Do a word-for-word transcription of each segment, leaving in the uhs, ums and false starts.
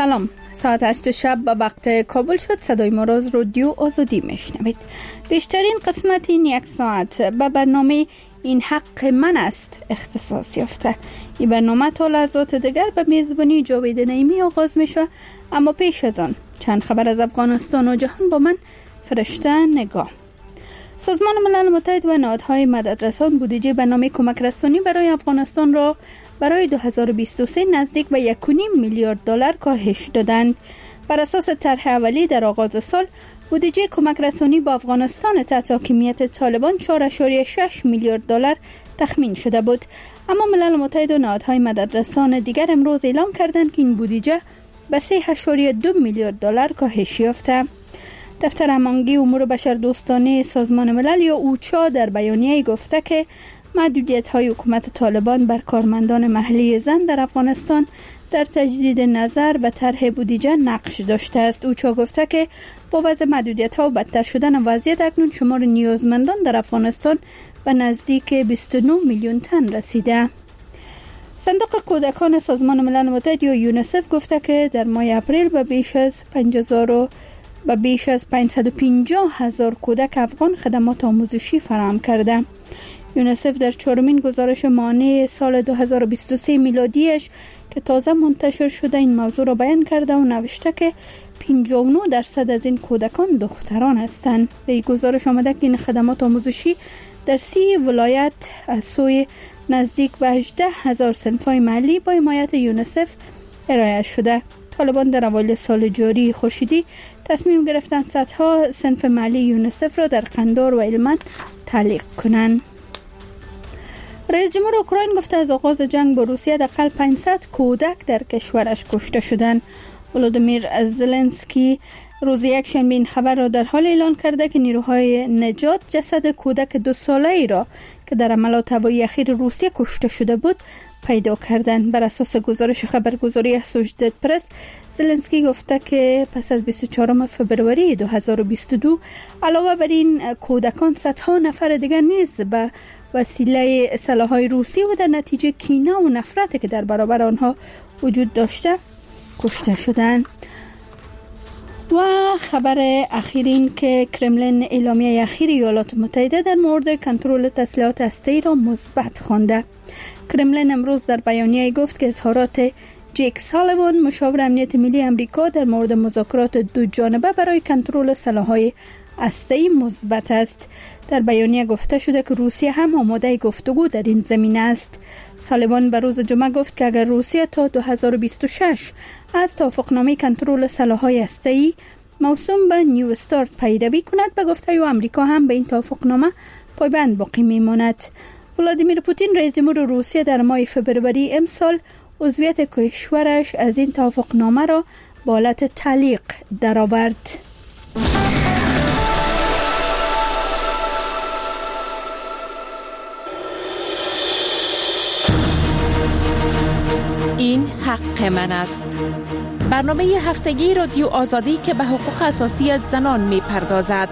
سلام، ساعت هشت شب به وقت کابل شد. صدای ما را از رادیو آزادی میشنوید. بیشترین قسمت این یک ساعت به برنامه این حق من است اختصاص یافته. این برنامه تا لحظات دیگر به میزبانی جاوید نعیمی آغاز میشه، اما پیش از آن چند خبر از افغانستان و جهان با من فرشته نگاه. سازمان ملل متحد و نهادهای مددرسان بودجه برنامه کمک رسانی برای افغانستان را برای دو هزار و بیست و سه نزدیک به یک و نیم میلیارد دلار کاهش دادند. بر اساس طرح اولی در آغاز سال بودجه کمک رسانی با افغانستان تحت حاکمیت طالبان چهار ممیز شش میلیارد دلار تخمین شده بود، اما ملل متحد و نهادهای مددرسان دیگر امروز اعلام کردند که این بودجه به سه ممیز دو میلیارد دلار کاهش یافته. دفتر هماهنگی امور بشردوستانه سازمان ملل یا اوچا در بیانیه گفته که محدودیت‌های حکومت طالبان بر کارمندان محلی زن در افغانستان در تجدید نظر به طرح بودجه نقش داشته است. اوچا گفته که با وضع محدودیت‌ها و بدتر شدن وضعیت اکنون شمار نیازمندان در افغانستان به نزدیک بیست و نه میلیون تن رسیده. صندوق کودکان سازمان ملل متحد یا یونیسف گفته که در ماه اپریل به بیش از پنج هزار به بیش از پانصد و پنجاه هزار کودک افغان خدمات آموزشی فراهم کرده. یونیسف در چهارمین گزارش ماهانه سال دو هزار و بیست و سه میلادیش که تازه منتشر شده این موضوع را بیان کرده و نوشته که پنجاه و نه درصد از این کودکان دختران هستند. در این گزارش آمده که این خدمات آموزشی در سی ولایت از سوی نزدیک به هجده هزار صنف‌های محلی با حمایت یونیسف ارائه شده. طالبان در اوایل سال جاری خورشیدی تصمیم گرفتند صدها صنف محلی یونیسف را در قندار و هلمند تعلیق کنند. رئیس جمهور اوکراین گفته از آغاز جنگ با روسیه حداقل پانصد کودک در کشورش کشته شدند. ولودیمیر زلنسکی روز یکشنبه این خبر را در حال اعلان کرده که نیروهای نجات جسد کودک دو ساله ای را که در حملات هوایی اخیر روسیه کشته شده بود پیدا کردند. بر اساس گزارش خبرگزاری اسوشیتد پرس، زلنسکی گفته که پس از بیست و چهارم فبروری دو هزار و بیست و دو علاوه بر این کودکان صدها نفر دیگر نیز به وسیله سلاح‌های روسی و در نتیجه کینه و نفرتی که در برابر آنها وجود داشته کشته شدند. و خبر اخیر این که کرملین اعلامیه اخیر ایالات متحده در مورد کنترل تسلیحات هسته‌ای را مثبت خوانده. کرملین امروز در بیانیه گفت که اظهارات جیک سالیوان مشاور امنیت ملی آمریکا در مورد مذاکرات دو جانبه برای کنترل سلاح‌های هسته‌ای مثبت است. در بیانیه گفته شده که روسیه هم آماده گفتگو در این زمینه است. سالیوان به روز جمعه گفت که اگر روسیه تا دو هزار و بیست و شش از توافقنامه کنترل سلاح‌های هسته‌ای موسوم به نیو استارت پیروی کند، به گفته او آمریکا هم به این توافقنامه پایبند باقی میماند. ولادیمیر پوتین رئیس جمهور روسیه در ماه فبروری امسال عضویت کشورش از این توافقنامه را به حالت تعلیق درآورد. این حق من است. برنامه هفتگی رادیو آزادی که به حقوق اساسی از زنان می پردازد.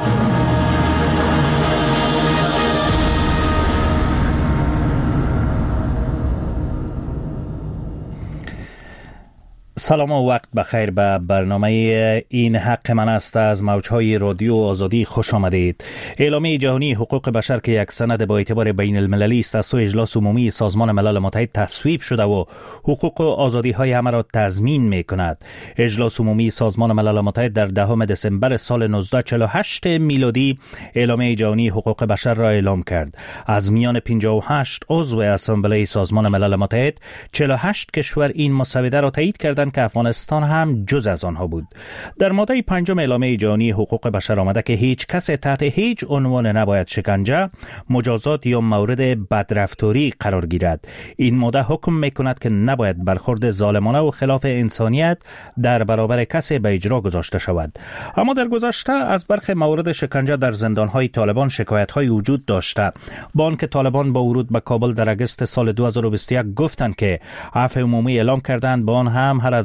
سلام و وقت بخیر. به برنامه این حق من است از موجهای رادیو آزادی خوش آمدید. اعلامیه جهانی حقوق بشر که یک سند با اعتبار بین المللی است از سوی اجلاس عمومی سازمان ملل متحد تصویب شده و حقوق و آزادی های همه را تضمین می کند. اجلاس عمومی سازمان ملل متحد در دهم دسامبر سال نوزده صد و چهل و هشت میلادی اعلامیه جهانی حقوق بشر را اعلام کرد. از میان پنجاه و هشت عضو اسامبله سازمان ملل متحد، چهل و هشت کشور این مسوده را تایید کردند که افغانستان هم جز از آنها بود. در ماده پنجم اعلامیه جهانی حقوق بشر آمده که هیچ کس تحت هیچ عنوان نباید شکنجه، مجازات یا مورد بدرفتاری قرار گیرد. این ماده حکم میکند که نباید برخورد ظالمانه و خلاف انسانیت در برابر کسی به اجرا گذاشته شود. اما در گذشته از برخی موارد شکنجه در زندانهای طالبان شکایت‌های وجود داشته. با آنکه طالبان با ورود به کابل در اگست سال دو هزار و بیست و یک گفتند که عفو عمومی اعلام کردند، با آن هم هر از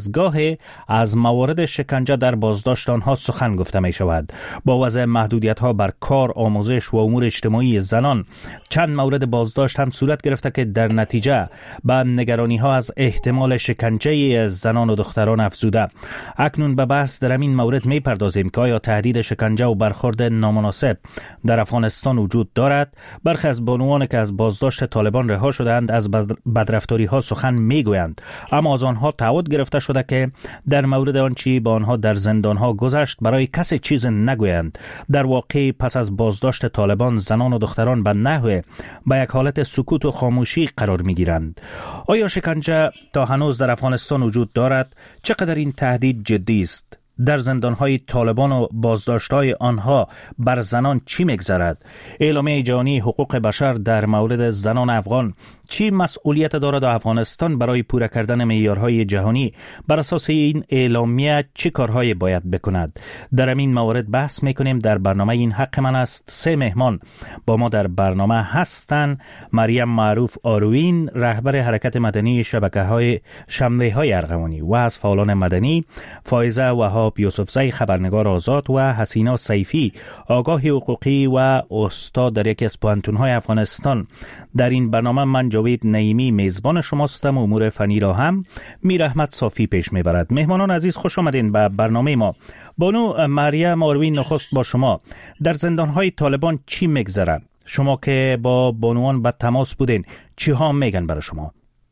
دستگاه از موارد شکنجه در بازداشت آنها سخن گفته می شود. با وضع محدودیت ها بر کار، آموزش و امور اجتماعی زنان چند مورد بازداشت هم صورت گرفته که در نتیجه به نگرانی ها از احتمال شکنجه زنان و دختران افزوده. اکنون به بحث در این مورد می پردازیم که آیا تهدید شکنجه و برخورد نامناسب در افغانستان وجود دارد. برخی از بانوان که از بازداشت طالبان رها شدند از بدرفتاری ها سخن می گویند، اما از آنها تعهد گرفته شده که در مورد آنچه با آنها در زندان ها گذشت برای کسی چیز نگویند. در واقع پس از بازداشت طالبان زنان و دختران به نحو به یک حالت سکوت و خاموشی قرار می گیرند. آیا شکنجه تا هنوز در افغانستان وجود دارد؟ چقدر این تهدید جدی است؟ در زندان‌های طالبان و بازداشت‌های آنها بر زنان چی می‌گذرد؟ اعلامیه جهانی حقوق بشر در مورد زنان افغان چی مسئولیت دارد و افغانستان برای پورا کردن معیارهای جهانی بر اساس این اعلامیه چه کارهایی باید بکند؟ در این موارد بحث می‌کنیم در برنامه این حق من است. سه مهمان با ما در برنامه هستند: مریم معروف آروین، رهبر حرکت مدنی شبکه‌های شمله‌های ارغوانی و از فعالان مدنی، فایزه وهاب یوسفزی، خبرنگار آزاد، و حسینا سیفی، آگاه حقوقی و استاد در یکی از پوهنتون‌های افغانستان. در این برنامه من جاوید نعیمی میزبان شماستم. امور فنی را هم میر احمد صافی پیش میبرد. مهمانان عزیز خوش آمدین به برنامه ما. بانو مریم آروین، نخست با شما. در زندان‌های طالبان چی میگذره؟ شما که با بانوان به تماس بودین، چی ها میگن برای شما؟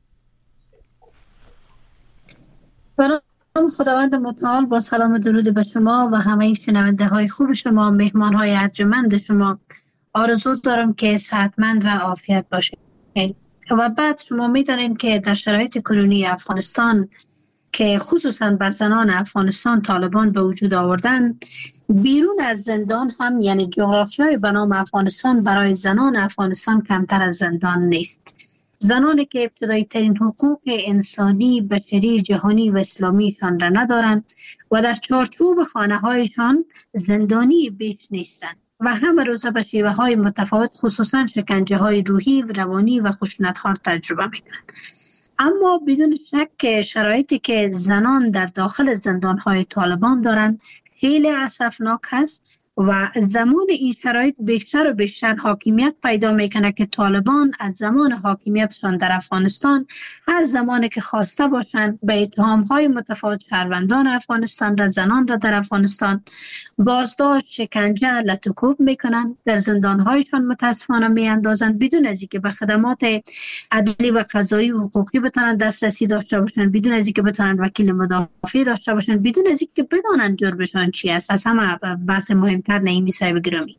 برای خداوند متعال با سلام و درود به شما و همه شنونده های خوب شما، مهمان های ارجمند شما، آرزو دارم که صحتمند و عافیت باشید. و بعد شما میدانید که در شرایط کنونی افغانستان که خصوصا بر زنان افغانستان طالبان به وجود آوردن، بیرون از زندان هم یعنی جغرافیای به نام افغانستان برای زنان افغانستان کمتر از زندان نیست. زنانی که ابتدایی ترین حقوق انسانی، بشری، جهانی و اسلامیشان را ندارند و در چارچوب خانه هایشان زندانی بیش نیستند و همه روزه به شیوه های متفاوت خصوصا شکنجه های روحی و روانی و خشونت‌ها تجربه میکنند. اما بدون شک شرایطی که زنان در داخل زندان های طالبان دارند خیلی اسفناک هست و زمان این شرایط بیشتر و بیشتر حاکمیت پیدا میکنه که طالبان از زمان حاکمیتشان در افغانستان هر زمانی که خواسته باشند به اتهامهای متفاوت شهروندان افغانستان را، زنان را در افغانستان بازداشت، شکنجه، لطوکوب میکنن، در زندانهایشان متاسفانه میاندازند بدون از اینکه به خدمات عدلی و قضایی و حقوقی بتونن دسترسی داشته باشند، بدون از اینکه بتونن وکیل مدافع داشته باشند، بدون از اینکه بدانند جرمشان چی است. از همه بحث مهم تر نعیمی صاحب گرامی.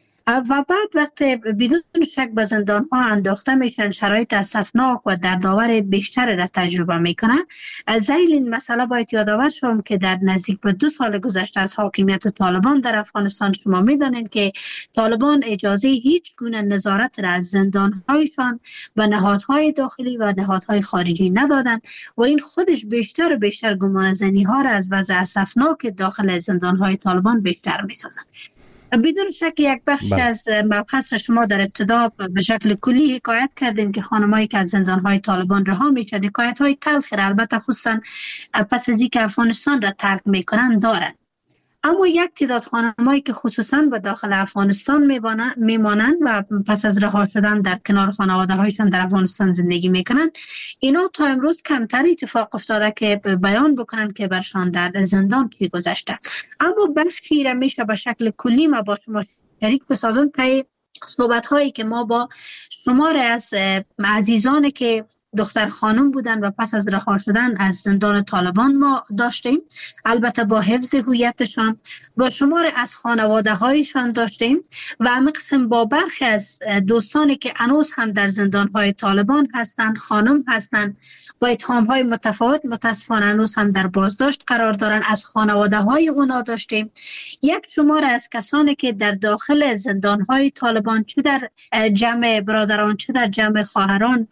و بعد وقت بدون شک به زندان ها انداخته میشن، شرایط اسفناک و دردآور بیشتر را تجربه میکنن. زیل این مسئله باید یادآور شوم که در نزدیک به دو سال گذشته از حاکمیت طالبان در افغانستان شما میدانید که طالبان اجازه هیچ گونه نظارت را از زندان هایشان و نهادهای داخلی و نهادهای خارجی ندادند و این خودش بیشتر و بیشتر گمان زنی ها را از وضع اسفناک داخل زندان های طالبان بیشتر میسازند. بدون شک یک بخش بله. از مبحث شما در ابتدا به شکل کلی حکایت کردیم که خانمایی که از زندانهای طالبان رها میشن حکایت های تلخ البته خصوصا پس از اینکه افغانستان را ترک میکنن دارن. اما یک تعداد خانمایی که خصوصا به داخل افغانستان میمانند و پس از رها شدن در کنار خانواده هایشان در افغانستان زندگی میکنن، اینا تا امروز کمتر اتفاق افتاده که بیان بکنن که برشان در زندان چی گذشته. اما بخشی را میشه به شکل کلی ما با شما شریک بسازم که صحبت هایی که ما با شمار از عزیزانی که دختر خانم بودن و پس از رها شدن از زندان طالبان ما داشتیم، البته با حفظ هویتشان، با شمار از خانواده هایشان داشتیم و همه قسم با برخی از دوستانی که هنوز هم در زندان های طالبان هستند، خانم هستند، با اتهام های متفاوت متاسفانه هنوز هم در بازداشت قرار دارن، از خانواده های اونا داشتیم. یک شمار از کسانی که در داخل زندان های طالبان چه در جمع برادران چه در جمع خواهران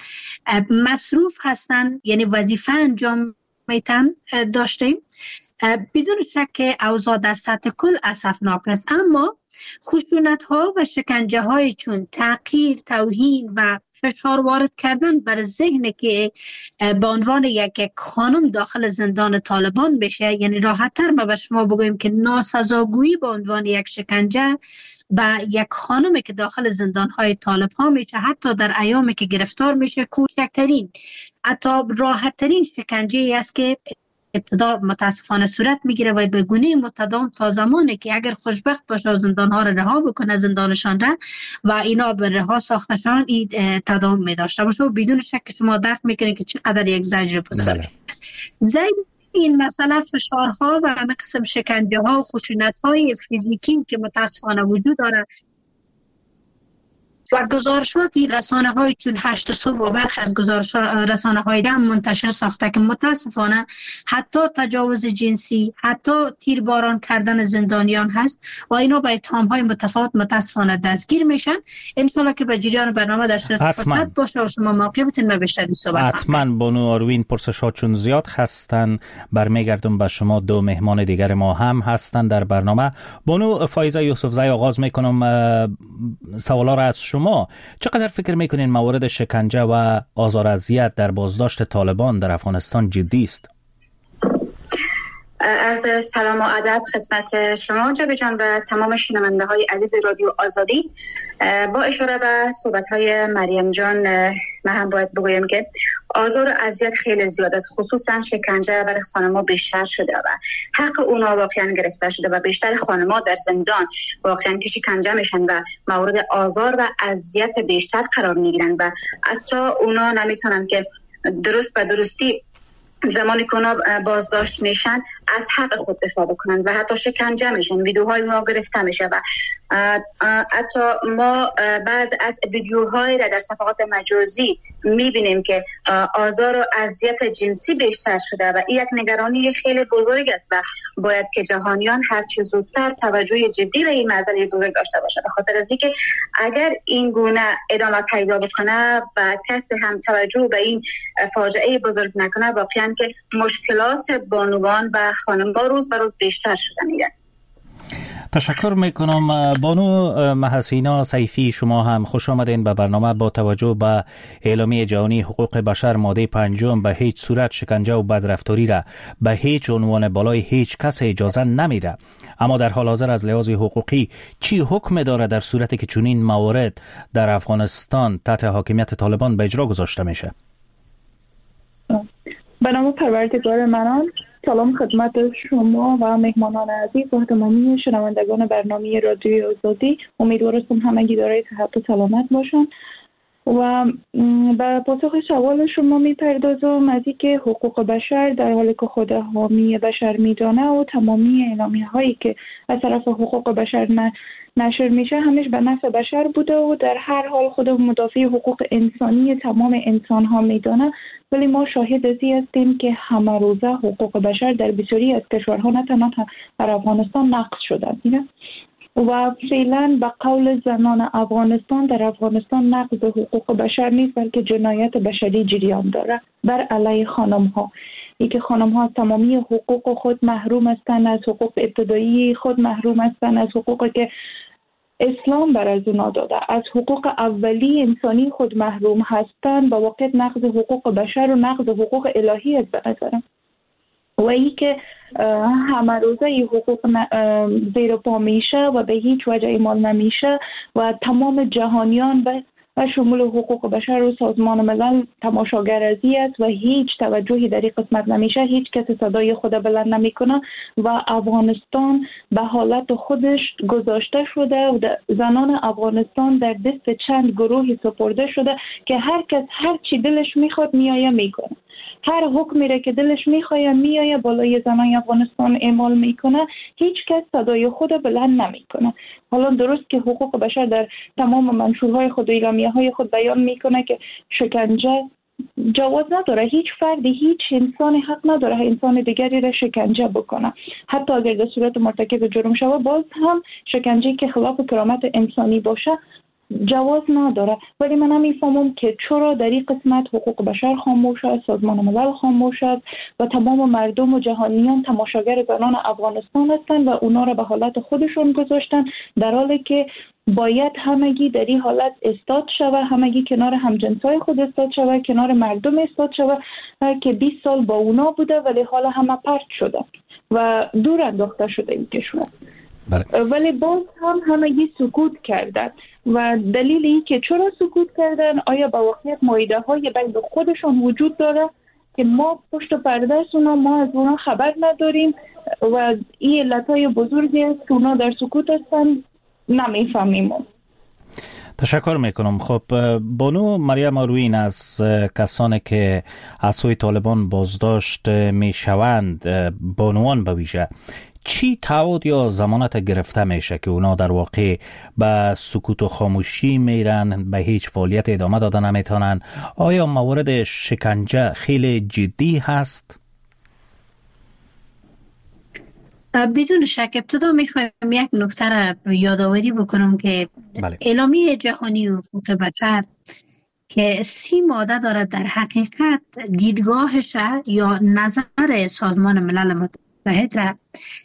مصروف هستند، یعنی وظیفه انجام میتن داشتیم. بدون شک اوضاع در سطح کل اسفناک است، اما خشونت ها و شکنجه های چون تحقیر، توهین و فشار وارد کردن بر ذهن که به عنوان یک خانم داخل زندان طالبان بشه، یعنی راحت تر ما به شما بگوییم که ناسزاگویی به عنوان یک شکنجه و یک خانمی که داخل زندان های طالب ها میشه، حتی در ایامی که گرفتار میشه، کوچکترین حتی راحت ترین شکنجه ای است که ابتدا متاسفانه صورت میگیره و به گونه متداوم تا زمانی که اگر خوشبخت باشه و زندان ها را رها بکنه زندانشان را و اینا به رها ساختشان این تداوم میداشته باشه و بدون شک شما درک میکنید که چقدر یک زجر بزرگ است. زیر این مسئله فشارها و همه قسم شکنجه ها و خشونت های فیزیکی که متاسفانه وجود داره و گزارشات رسانه های چون هشت صبح و برخی از گزارش رسانه های ده منتشر ساخته که متاسفانه حتی تجاوز جنسی، حتی تیرباران کردن زندانیان هست و اینا با اتهام های متفاوت متاسفانه دستگیر میشن. انشالله که به جریان برنامه در صورت فرصت باشه و شما موقع بتین به بیشتری صحبت کنید. حتما بانو آروین، پرسش‌ها چون زیاد هستن برمیگردم به شما. دو مهمان دیگر ما هم هستن در برنامه. بانو فایزه یوسفزی، آغاز میکنم سوالا را از شما. چقدر فکر میکنین موارد شکنجه و آزار اذیت در بازداشت طالبان در افغانستان جدی است؟ عرض سلام و ادب خدمت شما جناب جان و تمام شنونده های عزیز رادیو آزادی. با اشاره به صحبت های مریم جان من هم باید بگویم که آزار و اذیت خیلی زیاد است، خصوصا شکنجه برای خانم‌ها بیشتر شده و حق اونا واقعا گرفته شده و بیشتر خانم‌ها در زندان واقعا که شکنجه میشن و مورد آزار و اذیت بیشتر قرار میگیرن و حتی اونا نمیتونن که درست و درستی زمانی که اونا بازداشت میشن از حق خود دفاع بکنن و حتی شکنجه میشن، ویدیوهای اونا گرفته میشه و حتی ما بعض از ویدیوهای را در صفحات مجازی میبینیم که آزار و اذیت جنسی بیشتر شده و این یک نگرانی خیلی بزرگ است و باید که جهانیان هرچی زودتر توجه جدی به این مسئله بزرگ داشته باشه، به خاطر از اینکه اگر این گونه ادامه پیدا بکنه و کسی هم توجه به این فاجعه بزرگ نکنه، واقعا که مشکلات بانوان و خانم‌ها روز به روز بیشتر شده میره. تشکر میکنم. بانو محسینا سیفی، شما هم خوش آمدین به برنامه. با توجه به اعلامیه جهانی حقوق بشر ماده پنجم به هیچ صورت شکنجه و بدرفتاری را به هیچ عنوان بالای هیچ کس اجازه نمیده، اما در حال حاضر از لحاظ حقوقی چی حکم داره در صورتی که چنین موارد در افغانستان تحت حاکمیت طالبان به اجرا گذاشته میشه؟ به نام پروردگار منان، سلام خدمت شما و مهمانان عزیز و تمامی شنوندگان برنامه رادیو آزادی. امیدوارم همگی دارای صحت و سلامت باشن و به پاسخ سوال شما میپردازم از اینکه حقوق بشر در حالی که خود حامی بشر میدانه و تمامی اعلامیه هایی که از طرف حقوق بشر نه نشر میشه همیشه به نفع بشر بوده و در هر حال خود مدافع حقوق انسانی تمام انسان ها میدانه، ولی ما شاهد ازی هستیم که همه روزه حقوق بشر در بسیاری از کشورها نه تنها در افغانستان نقض شدن و فعلا به قول زنان افغانستان در افغانستان نقض حقوق بشر نیست بلکه جنایت بشری جریان داره بر علیه خانم ها. ای که خانم ها از تمامی حقوق خود محروم هستند، از حقوق ابتدایی خود محروم هستند، از حقوقی که اسلام بر از اونا داده، از حقوق اولی انسانی خود محروم هستند. با واقع نقض حقوق بشر و نقض حقوق الهی است به نظرم و ای که همه روزه ای حقوق زیر پا میشه و به هیچ وجه اعمال نمیشه و تمام جهانیان و و شمول حقوق بشر و سازمان ملل تماشاگر ازی است و هیچ توجهی در این قسمت نمیشه، هیچ کسی صدای خود بلند نمیکنه و افغانستان به حالت خودش گذاشته شده و زنان افغانستان در دست چند گروهی سپرده شده که هر کس هر چی دلش میخواد میایه میکنه، هر حکمی را که دلش میخواد میایه بالای زنان افغانستان اعمال میکنه، هیچ کس صدای خود بلند نمیکنه. حالا درست که حقوق بشر در تمام منشورهای خود و اعلامیه‌های خود بیان میکنه که شکنجه جواز نداره، هیچ فردی هیچ انسانی حق نداره انسان دیگری را شکنجه بکنه، حتی اگر در صورت مرتکب جرم شود باز هم شکنجه که خلاف کرامت انسانی باشه جواز نداره. ولی من نمیفهمم که چرا در این قسمت حقوق بشر خاموش است، سازمان ملل خاموش است و تمام مردم و جهانیان تماشاگر زنان افغانستان هستند و اونا را به حالت خودشون گذاشتن، در حالی که باید همگی در این حالت استاد شوه، همگی کنار همجنسای خود استاد شوه، کنار مردم استاد شوه که بیست سال با اونا بوده ولی حالا همه پرت شده و دور انداخته شده این کشور. ولی باز هم همگی سکوت کردن و دلیل این که چرا سکوت کردن، آیا با واقعیت معاهده های بین خودشون وجود داره که ما پشت پرده است اونا ما از اونا خبر نداریم و این علتهای بزرگی است که اونا در سکوت هستن، نمیفهمیم. تشکر میکنم. خب بانو مریم آروین، از کسانی که از سوی طالبان بازداشت میشوند، بانوان به ویژه، چی تعهد یا ضمانت گرفته میشه که اونا در واقع به سکوت و خاموشی میرن، به هیچ فعالیت ادامه داده نمیتونن؟ آیا موارد شکنجه خیلی جدی هست؟ بدون شک ابتدا میخوایم یک نکته را یادآوری بکنم که بله. اعلامیه جهانی حقوق بشر که سی ماده دارد، در حقیقت دیدگاهش یا نظر سازمان ملل متحد را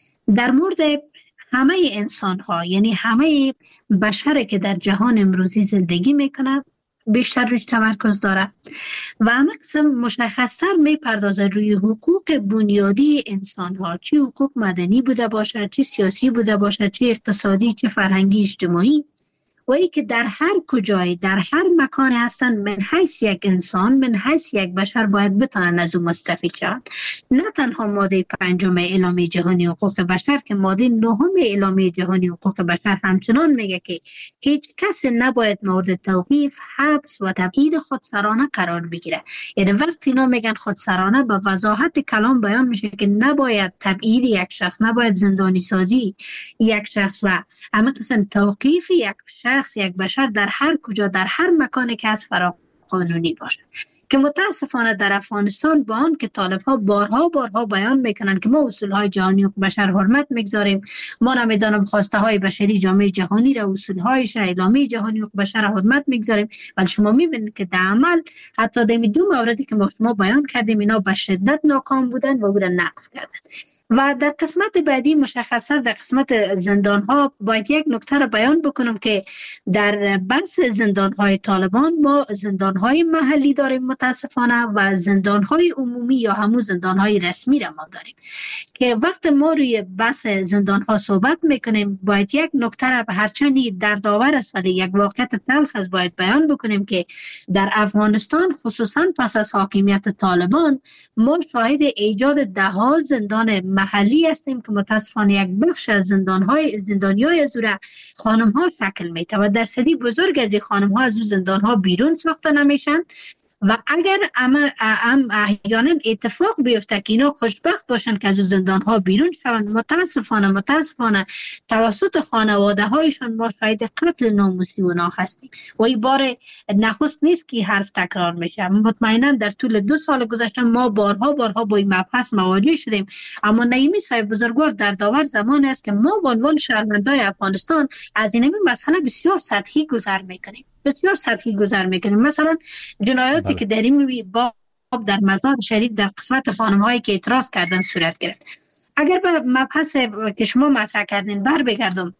در مورد همه انسان ها، یعنی همه بشر که در جهان امروزی زندگی میکنند، بیشتر روش تمرکز داره و همه قسم مشخصتر میپردازه روی حقوق بنیادی انسان ها، چی حقوق مدنی بوده باشه، چی سیاسی بوده باشه، چی اقتصادی، چی فرهنگی اجتماعی، و ای که در هر کجای در هر مکان هستن من حیث یک انسان، من حیث یک بشر باید بتونن از اون مستفید شن. نه تنها ماده پنجم اعلامیه جهانی حقوق بشر که ماده نهم اعلامیه جهانی حقوق بشر همچنان میگه که هیچ کس نباید مورد توقیف، حبس و تبعید خودسرانه قرار بگیره. یعنی وقتی اینا میگن خودسرانه، به وضاحت کلام بیان میشه که نباید تبعید یک شخص، نباید زندانی سازی یک شخص و همه قسم توقیف یک شخص، یک بشر در هر کجا در هر مکانی که از فرا قانونی باشه. که متاسفانه در افغانستان با آن که طالب ها بارها بارها بیان میکنن که ما اصول های جهانی حقوق بشر حرمت میگذاریم، ما نمیدانم خواسته های بشری جامعه جهانی را، اصول هایش را، اعلامیه جهانی حقوق بشر حرمت میگذاریم، ولی شما میبینید که در عمل حتی در دو موردی که ما شما بیان کردیم اینا به شدت ناکام بودن و او را نقض کردن. و در قسمت بعدی مشخصا در قسمت زندان ها باید یک نکته را بیان بکنم که در بحث زندان های طالبان ما زندان های محلی داریم متاسفانه و زندان های عمومی یا همون زندان های رسمی را ما داریم که وقت ما روی بحث زندان ها صحبت میکنیم باید یک نکته را به هرچندی در داور است ولی یک واقعیت تلخ است باید بیان بکنیم که در افغانستان خصوصا پس از حاکمیت طالبان ما شاهد ایجاد ده ها زندان محلی هستیم که متاسفانه یک بخش از زندان‌های زندانیای از اون خانم‌ها شکل میده و درصدی بزرگ از این خانم‌ها از اون زندان‌ها بیرون ساخته نمیشن و اگر ام ام احیانا اتفاق بیفته که اینا خوشبخت باشن که از زندان ها بیرون شوند، متاسفانه متاسفانه توسط خانواده هایشان ما شاهد قتل ناموسی اونا هستیم و این بار نخست نیست که حرف تکرار میشه. مطمئنا در طول دو سال گذشته ما بارها بارها با این مبحث مواجه شدیم، اما نعیمی صاحب بزرگوار در داور زمان است که ما به عنوان شهروندان افغانستان از این مسئله بسیار سطحی گذر میکنیم بسیار سطحی گذر میکنیم. مثلا جنایاتی بله. که در این باب در مزار شریف در قسمت خانم هایی که اعتراض کردن صورت گرفت. اگر به مبحث که شما مطرح کردین بر بگردم،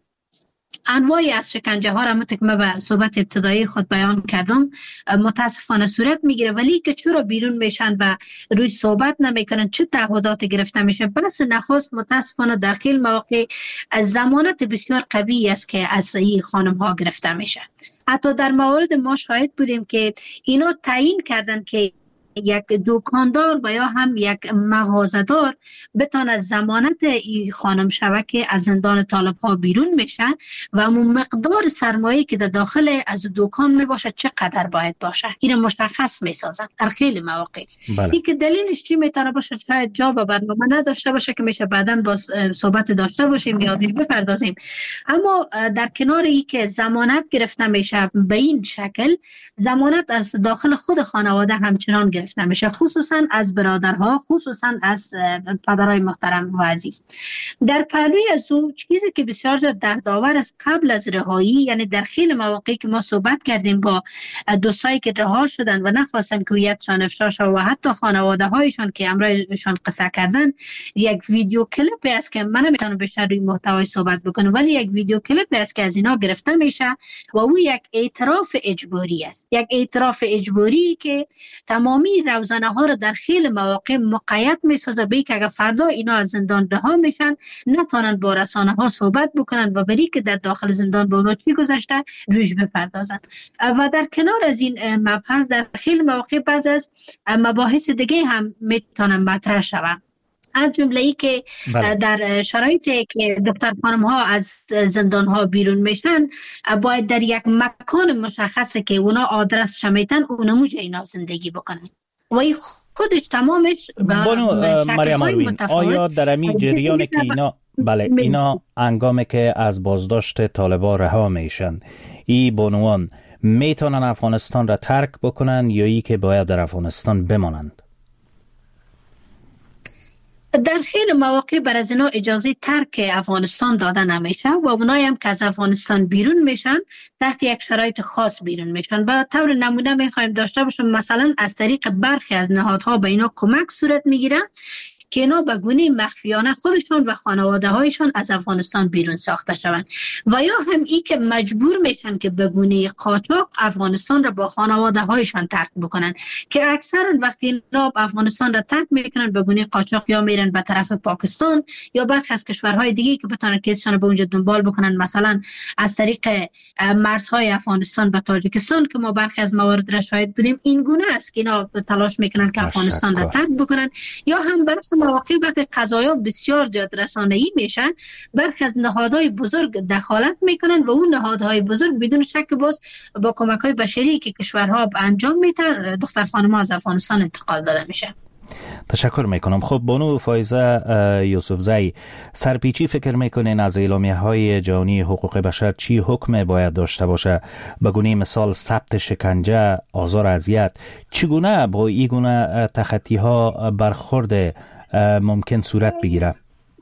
انواعی از شکنجه ها را متکمه به صحبت ابتدایی خود بیان کردم متاسفانه صورت میگیره، ولی که چرا بیرون میشن و روی صحبت نمیکنن، چه تعهدات گرفته میشه. بس نخست متاسفانه در خیلی مواقع از ضمانت بسیار قوی است که از این خانم ها گرفته میشه. حتی در موارد ما شاهد بودیم که اینا تعیین کردن که یک دکاندار و یا هم یک مغازه‌دار بتونه ضمانت این خانم شوه که از زندان طالب ها بیرون میشه و اون مقدار سرمایه که در داخل از دکان میباشه چقدر باید باشه این مشخص میسازن در خیلی مواقع. بله. این که دلیلش چی میتونه باشه شاید جا به برنامه نداشته باشه که میشه بعداً با صحبت داشته باشیم یا دیش بپردازیم، اما در کنار این که ضمانت گرفته میشه به این شکل، ضمانت از داخل خود خانواده همچنان گرفته گرفته میشه، خصوصا از برادرها، خصوصا از پدرای محترم و عزیز. در پهلوی از او چیزی که بسیار زیاد دردآور است قبل از رهایی، یعنی در خیلی مواقعی که ما صحبت کردیم با دوستایی که رها شدن و نخواستن که هویتشان افشا شود و حتی خانواده هایشان که امرایشان قصه کردن، یک ویدیو کلیپی است که من نمیتونم بیشتر روی محتوای صحبت بکنم، ولی یک ویدیو کلیپی است که از اینا گرفته میشه و او یک اعتراف اجباری است، یک اعتراف اجباری که تمامی روزنه ها را در خیلی مواقع مقید میسازه به اینکه اگر فردا اینا از زندان رها میشن نتونن با رسانه ها صحبت بکنن و بری که در داخل زندان با اونا چی گذشته روش بپردازن. و در کنار از این مبحث در خیلی مواقع بعض از مباحث دیگه هم میتونن مطرح شوند، از جمله ای که بله. در شرایطی که دختر خانم ها از زندان ها بیرون میشن باید در یک مکان مشخصه که اونا آدرس شمیتن اونا موجه اینا زندگی بکنن و این خودش تمامش بانو مریم آروین، آیا در امی جریان که اینا بله اینا انگامی که از بازداشت طالبان رها میشن ای بانوان میتونن افغانستان را ترک بکنن یا ای که باید در افغانستان بمانند؟ در خیلی مواقع بر از اینا اجازه ترک افغانستان داده نمیشه و اونایی هم که از افغانستان بیرون میشن تحت یک شرایط خاص بیرون میشن. به طور نمونه میخوایم داشته باشم مثلا از طریق برخی از نهادها به اینا کمک صورت میگیره که اینا به گونه مخفیانه خودشان و خانواده هایشان از افغانستان بیرون ساخته شوند و یا هم ای که مجبور میشن که به گونه قاچاق افغانستان را با خانواده هایشان ترک بکنن، که اکثرا وقتی اینا افغانستان را ترک میکنن به گونه قاچاق یا میرن به طرف پاکستان یا برخی از کشورهای دیگه که بتونن کیسشان به اونجا دنبال بکنن، مثلا از طریق مرزهای افغانستان به تاجیکستان که ما برخی از موارد را شاهد بودیم. این گونه است که اینا تلاش میکنن که افغانستان را ترک بکنن، یا هم برخی مواقع وقتی قضایا بسیار زیاد رسانه‌ای میشن برخی از نهادهای بزرگ دخالت میکنن و اون نهادهای بزرگ بدون شک باز با کمک‌های بشری که کشورها انجام میدن دختر خانم‌ها از افغانستان انتقال داده میشه. تشکر میکنم. خب بانو فایزه یوسفزئی، سرپیچی فکر میکنین از اعلامیه های جهانی حقوق بشر چی حکم باید داشته باشه؟ به گونه مثال ثبت شکنجه، آزار، اذیت، چگونه با این گونه تخطی ها برخورد ممکن صورت بگیره؟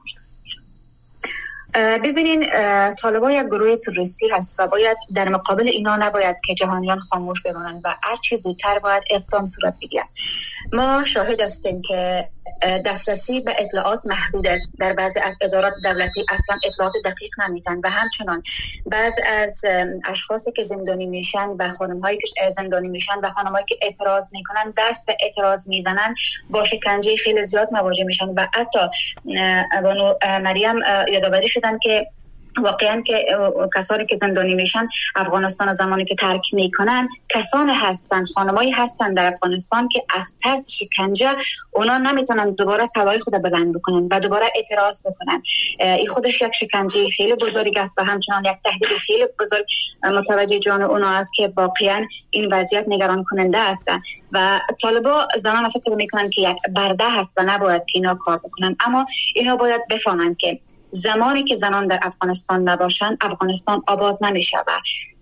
ببینین طالبان یک گروه تروریستی هست و باید در مقابل اینا نباید که جهانیان خاموش بمانند و هر چه زودتر باید اقدام صورت بگیرد. ما شاهد هستیم که دسترسی به اطلاعات محدود است. در بعضی از ادارات دولتی اصلا اطلاعات دقیق نمیدن و همچنان بعض از اشخاصی که زندانی میشن و خانم‌هایی که زندانی میشن و خانم‌هایی که اعتراض میکنن دست به اعتراض میزنن با شکنجه خیلی زیاد مواجه میشن و حتی بانو مریم یادآوری شدن که واقعا که کسانی که زندانی میشن افغانستان زمانی که ترک میکنن کسانی هستن، خانمایی هستن در افغانستان که از ترس شکنجه اونا نمیتونن دوباره صدای خود بلند بکنن و دوباره اعتراض بکنن. این خودش یک شکنجه خیلی بزرگ است و همچنان یک تهدید خیلی بزرگ متوجه جان اونا است که واقعا این وضعیت نگران کننده است و طالبان زنان فکر میکنن که یک برده هست و نباید که اینا کار بکنن، اما اینا باید بفهمند که زمانی که زنان در افغانستان نباشند افغانستان آباد نمیشه و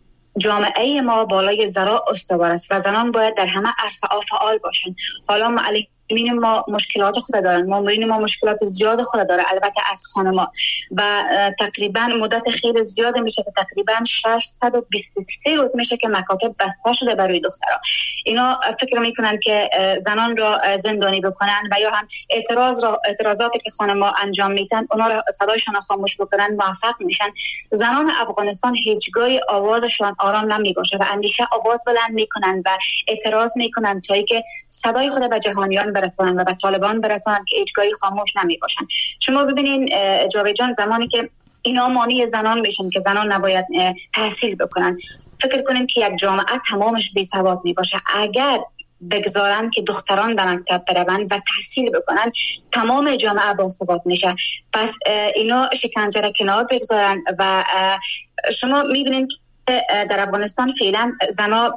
جامعه ما بالای ذرا استوار است و زنان باید در همه عرصه فعال باشند. حالا معلم مامورین ما مشکلات خود دارن، مامورین ما مشکلات زیاد خود داره، البته از خانما و تقریبا مدت خیلی زیاد میشه که تقریبا ششصد و بیست و سه روز میشه که مکاتب بسته شده برای دخترها. اینا فکر میکنن که زنان را زندانی بکنن و یا هم اعتراض را اعتراضاتی که خانما انجام میدن اونا را صدایشان خاموش بکنن موفق میشن. زنان افغانستان هیچگاه آوازشان آرام نمیباشه و همیشه آواز بلند میکنن و اعتراض میکنن تا اینکه صدای خود به جهانیان برسانن و به طالبان برسانن که هیچگاهی خاموش نمی باشن. شما ببینین جاوید جان زمانی که اینا مانع زنان میشن که زنان نباید تحصیل بکنن، فکر کنین که یک جامعه تمامش بی سواد می باشه. اگر بگذارن که دختران به مکتب بروند و تحصیل بکنن تمام جامعه با سواد میشه. پس اینا شکنجه را کنار بگذارن و شما میبینین در افغانستان فعلا زنا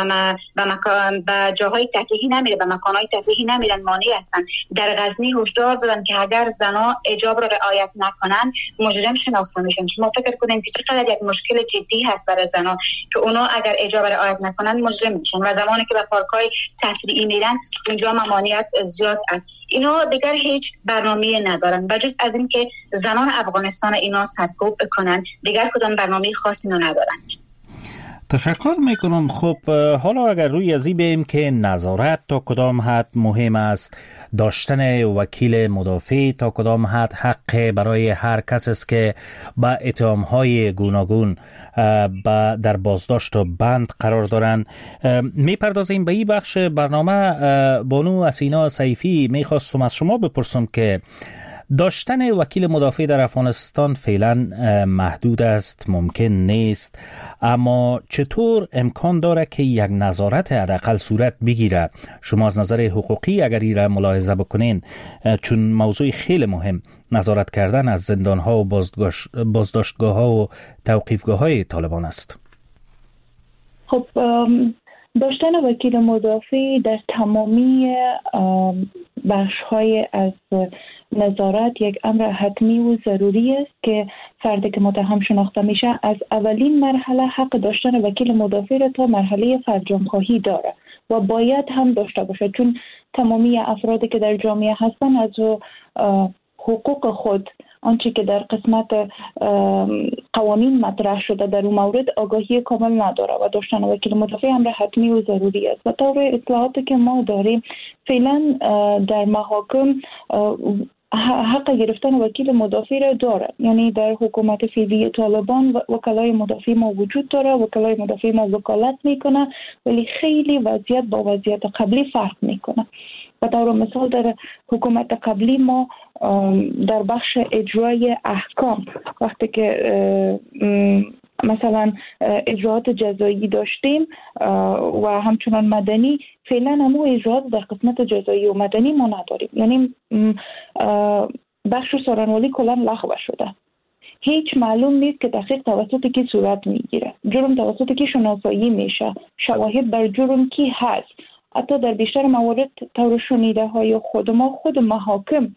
به به جاهای تفریحی نمیره، به مکانهای تفریحی نمیرن، مانع هستن. در غزنی هشدار دادن که اگر زنا حجاب را رعایت نکنن مجرم شناخته میشن. شما فکر کنید که چقدر یک مشکل جدی هست برای زنا که اونا اگر حجاب رعایت نکنن مجرم میشن و زمانی که به پارک‌های تفریحی میرن اونجا ممانعت زیاد است. اینا دیگر هیچ برنامه‌ای ندارن و جز از این که زنان افغانستان اینا سرکوب بکنن دیگر کدام برنامه خاصی ندارن. تشکر میکنم. خب حالا اگر روی ازی بیم که نظارت تا کدام حد مهم است، داشتن وکیل مدافع تا کدام حد حق برای هر کس است که با اتهام‌های گوناگون در بازداشت و بند قرار دارند، میپردازیم به این بخش برنامه. بانو اسینا سیفی، میخواستم از شما بپرسم که داشتن وکیل مدافع در افغانستان فعلا محدود است، ممکن نیست، اما چطور امکان داره که یک نظارت حداقل صورت بگیره؟ شما از نظر حقوقی اگر این را ملاحظه بکنین، چون موضوع خیلی مهم نظارت کردن از زندان‌ها و بازداشتگاه‌ها و توقیفگاه‌های طالبان است. خب داشتن وکیل مدافع در تمامی بخش‌های از نظارت یک امر حتمی و ضروری است که فردی که متهم شناخته میشه از اولین مرحله حق داشتن وکیل مدافع را تا مرحله فرجام‌خواهی داره و باید هم داشته باشه، چون تمامی افرادی که در جامعه هستن از حقوق خود، آنچه که در قسمت قوانین مطرح شده در اون مورد آگاهی کامل نداره و داشتن وکیل مدافع امر حتمی و ضروری است. و طور اطلاعاتی که ما داریم فعلا در محاکم حق گرفتن وکیل مدافع را داره، یعنی در حکومت فعلی طالبان وکلای مدافع ما وجود داره، وکلای مدافع ما وکالت میکنه، ولی خیلی وضعیت با وضعیت قبلی فرق میکنه. و طور مثال در حکومت قبلی ما در بخش اجرای احکام وقتی که مثلا اجراعات جزایی داشتیم و همچنان مدنی، فعلا همو اجراعات در قسمت جزایی و مدنی ما نداریم، یعنی بخش سارنوالی کلا لغو شده. هیچ معلوم نیست که دقیق توسط کی صورت میگیره، جرم توسط کی شناسایی میشه، شواهد بر جرم کی هست. حتی در بیشتر موارد طور شنیده های خود ما خود محاکم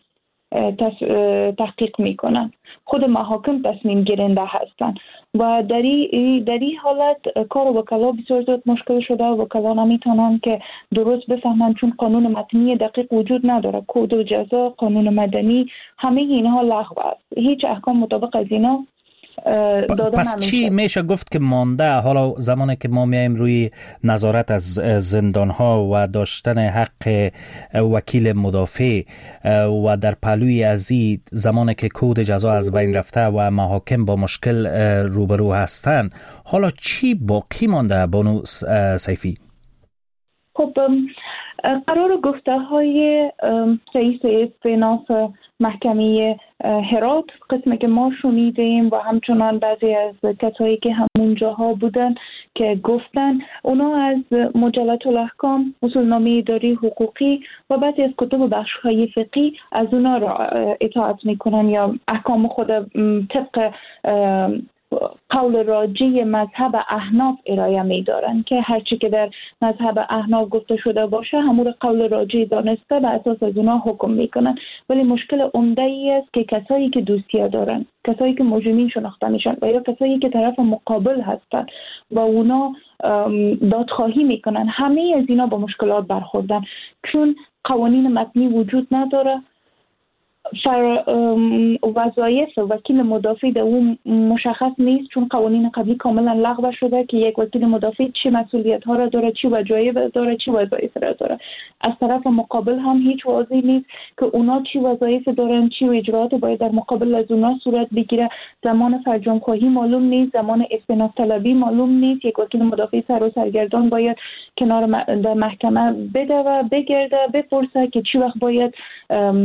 تحقیق میکنن، خود محاکم تصمیم گیرنده هستن و در این حالت کار وکلا بسیار زیاد مشکل شده. وکلا نمیتونن که درست بفهمن چون قانون متنی دقیق وجود نداره، کد و جزا، قانون مدنی، همه اینها لغو است، هیچ احکام مطابق از اینا پس نمیشه. چی میشه گفت که مانده حالا زمانی که ما میایم روی نظارت از زندانها و داشتن حق وکیل مدافع و در پهلوی از این زمانی که کود جزا از بین رفته و محاکم با مشکل روبرو هستند، حالا چی باقی مانده بانو سیفی؟ خب قرار گفته های رئیس استئناف محکمه هرات قسمی که ما شنیدیم و همچنان بعضی از کسایی که همونجاها بودن که گفتن اونا از مجلات الاحکام، اصولنامه اداری حقوقی و بعضی از کتب بخش‌های فقهی از اونا را اطاعت میکنن یا احکام خود طبق قول راجی مذهب احناف ارائه می‌دارند که هرچی که در مذهب احناف گفته شده باشه همون قول راجی دانسته به اساس از اونها حکم میکنن. ولی مشکل عمده ای است که کسایی که دوستیه دارن، کسایی که مجرمین شناخته میشن و یا کسایی که طرف مقابل هستن و اونا دادخواهی میکنن، همه از اینا با مشکلات برخوردن چون قوانین متنی وجود نداره. فر وظایف وکیل مدافع در اون مشخص نیست چون قوانین قبلی کاملا لغو شده که یک وکیل مدافع چی مسئولیت ها را داره، چی وظایف داره، چی وظایف را داره. از طرف مقابل هم هیچ واضح نیست که اونا چی وظایف دارن، چی اجراعات باید در مقابل از اونا صورت بگیره. زمان فرجام خواهی معلوم نیست، زمان استئناف طلبی معلوم نیست. یک وکیل مدافع سر و سرگردان باید کنار در محکمه بده و بگرده بپرسه که چی وقت باید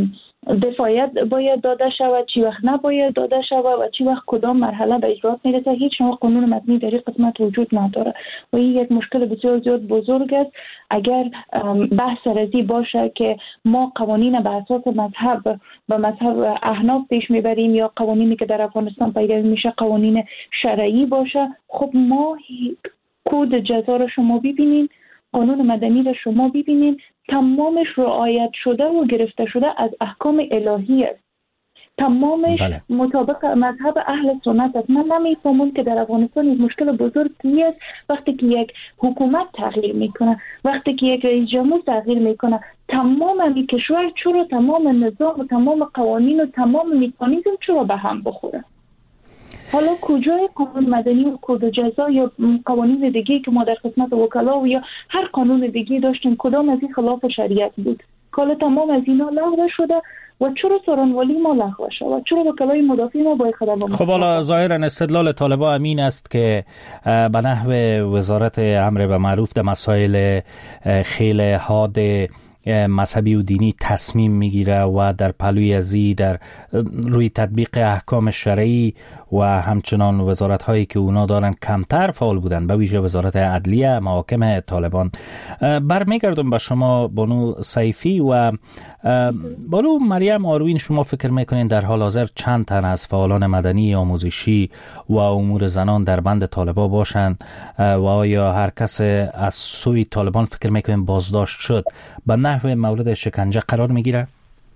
دفاعیت باید داده شود، چی وقت نباید داده شود و چی وقت کدام مرحله به اجرات میرسه. هیچ نوع قانون مدنی در این قسمت وجود نداره و این یک مشکل بسیار زیاد بزرگ است. اگر بحث رضی باشه که ما قوانین به اساس مذهب و مذهب احناف پیش میبریم یا قوانینی که در افغانستان پیدا میشه قوانین شرعی باشه، خب ما کد جزا رو شما ببینین، قانون مدنی رو شما ببینین، تمامش رعایت شده و گرفته شده از احکام الهی است، تمامش بله. مطابق مذهب اهل سنت است. من نمیفهمم که در افغانستان یک مشکل بزرگی است وقتی که یک حکومت تغییر میکنه، وقتی که یک رئیس جمهور تغییر میکنه، تمام این کشور چرا تمام نظام و تمام قوانین و تمام مکانیزم چرا به هم بخوره؟ حالا کجای قانون مدنی و کد جزا یا قوانین دیگه که ما در قسمت وکلا و یا هر قانون دیگه داشتیم کدام از این خلاف شریعت بود؟ حالا تمام از اینا لغو شده و چرا سرانوالی ما لغو شد و چرا وکلای مدافع ما باید خدمات؟ خب حالا ظاهرا استدلال طالبان امین است که به نحو وزارت امر به معروف در مسائل خیلی حاد مذهبی و دینی تصمیم میگیره و در پلوی ازی در روی تطبیق احکام شرعی و همچنان وزارت هایی که اونا دارن کمتر فعال بودن، به ویژه وزارت عدلیه محاکم طالبان. برمیگردم به شما بانو سیفی و بانو مریم آروین، شما فکر میکنین در حال حاضر چند تن از فعالان مدنی، آموزشی و امور زنان در بند طالبان باشن و آیا هر کس از سوی طالبان فکر میکنین بازداشت شد به نحو مورد شکنجه قرار میگیره؟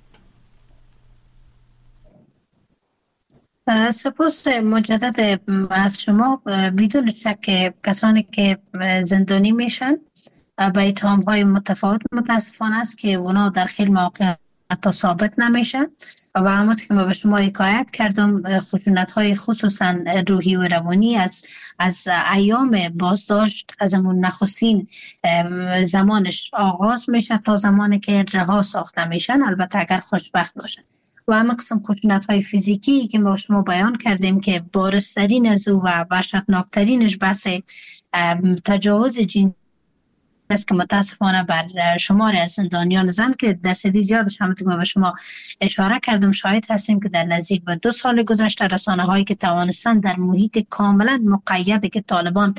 سپاس مجدد از شما. بدون شک کسانی که زندانی میشن به اتهام‌های متفاوت متاسفانه است که اونا در خیلی مواقع حتی ثابت نمیشن و همونطور که ما به شما حکایت کردم خشونت‌های خصوصا روحی و روانی از از ایام بازداشت از همون نخستین زمانش آغاز میشه تا زمانی که رها ساخته میشن، البته اگر خوشبخت باشن. و همه قسم خشونت‌های فیزیکی که ما شما بیان کردیم که بارزترین از او و وحشتناکترینش بحث تجاوز جنسی است که متاسفانه بر شمار از زندانیان زن که درصدی زیادش همونطور که به شما اشاره کردم شاهد هستیم که در نزدیک به دو سال گذشته رسانه‌هایی که توانستن در محیط کاملا مقیدی که طالبان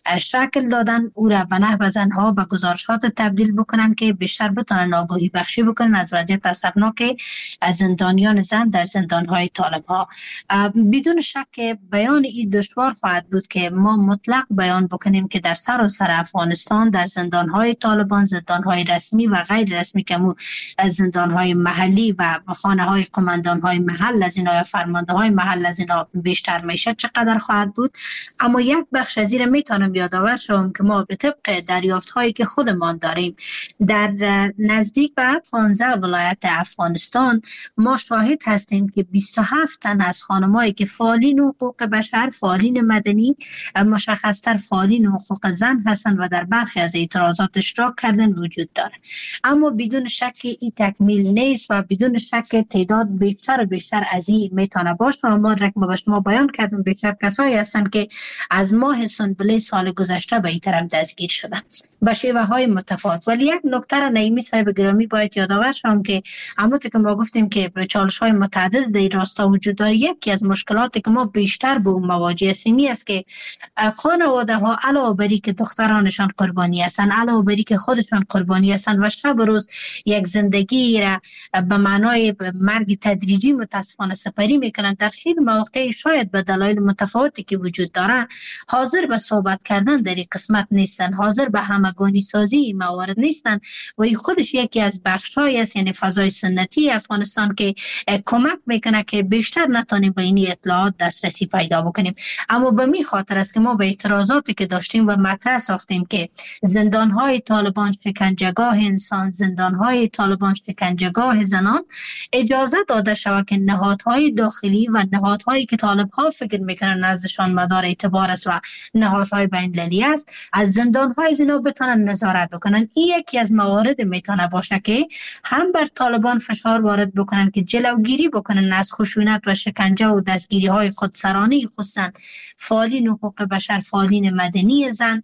شکل دادن او را به نحو زنها به گزارشات تبدیل بکنن که بیشتر بتونن آگاهی بخشی بکنن از وضعیت اسفناک از زندانیان زن در زندان‌های طالب‌ها. بدون شک بیان این دشوار خواهد بود که ما مطلق بیان بکنیم که در سراسر افغانستان در زندان زندان‌های طالبان، زندان‌های رسمی و غیر رسمی که مو زندان‌های محلی و خانه‌های قماندان‌های محل از اینا یا فرمانده‌های محل از اینا بیشتر میشه چقدر خواهد بود. اما یک بخش از این میتونم یادآور شوم که ما به طبق دریافت‌هایی که خودمان داریم در نزدیک به پانزده ولایت افغانستان ما شاهد هستیم که بیست و هفت تن از خانم‌هایی که فعالین حقوق بشر، فعالین مدنی، مشخص‌تر فعالین حقوق زن هستند و در برخی از اعتراضات اشتراک کردن وجود داره. اما بدون شک این تکمیل نیست و بدون شک تعداد بیشتر و بیشتر از این میتونه باشه. ما رقم به شما بیان کردم بیشتر کسایی هستند که از ماه سنبله سال گذشته به این طرف دستگیر شدن با شیوه های متفاوت. ولی یک نکته را نعیمی صاحب گرامی باید یادآور شوم که همونطور که ما گفتیم که چالش های متعدد در این راستا وجود داره. یکی از مشکلاتی که ما بیشتر با مواجه هستیم است که خانواده ها علاوه بر اینکه دخترانشان قربانی هستند، علاوه بر اینکه خودشان قربانی هستند و شب و روز یک زندگی را به معنای مرگ تدریجی متاسفانه سپری میکنند، در خیلی مواقع شاید به دلایل متفاوتی که وجود داره حاضر به صحبت کردن در این قسمت نیستن، حاضر به همگانی سازی موارد نیستن و این خودش یکی از بخش‌هایی است، یعنی فضای سنتی افغانستان که کمک میکنه که بیشتر نتونیم به این اطلاعات دسترسی پیدا بکنیم. اما به می خاطر است که ما به اعتراضاتی که داشتیم و مطرح ساختیم که زندان‌های طالبان شکنجهگاه انسان، زندان‌های طالبان شکنجهگاه زنان، اجازه داده شود که نهادهای داخلی و نهادهایی که طالب‌ها فکر میکنن نزدشان مدار اعتبار است و نهادهای بین‌المللی است از زندان‌های زنا بتونن نظارت بکنن. این یکی از موارد میتونه باشه که هم بر طالبان فشار وارد بکنن که جلوگیری بکنن از خشونت و شکنجه و دستگیری‌های خودسرانه، خصوصا فعالین حقوق بشر، فعالین مدنی زن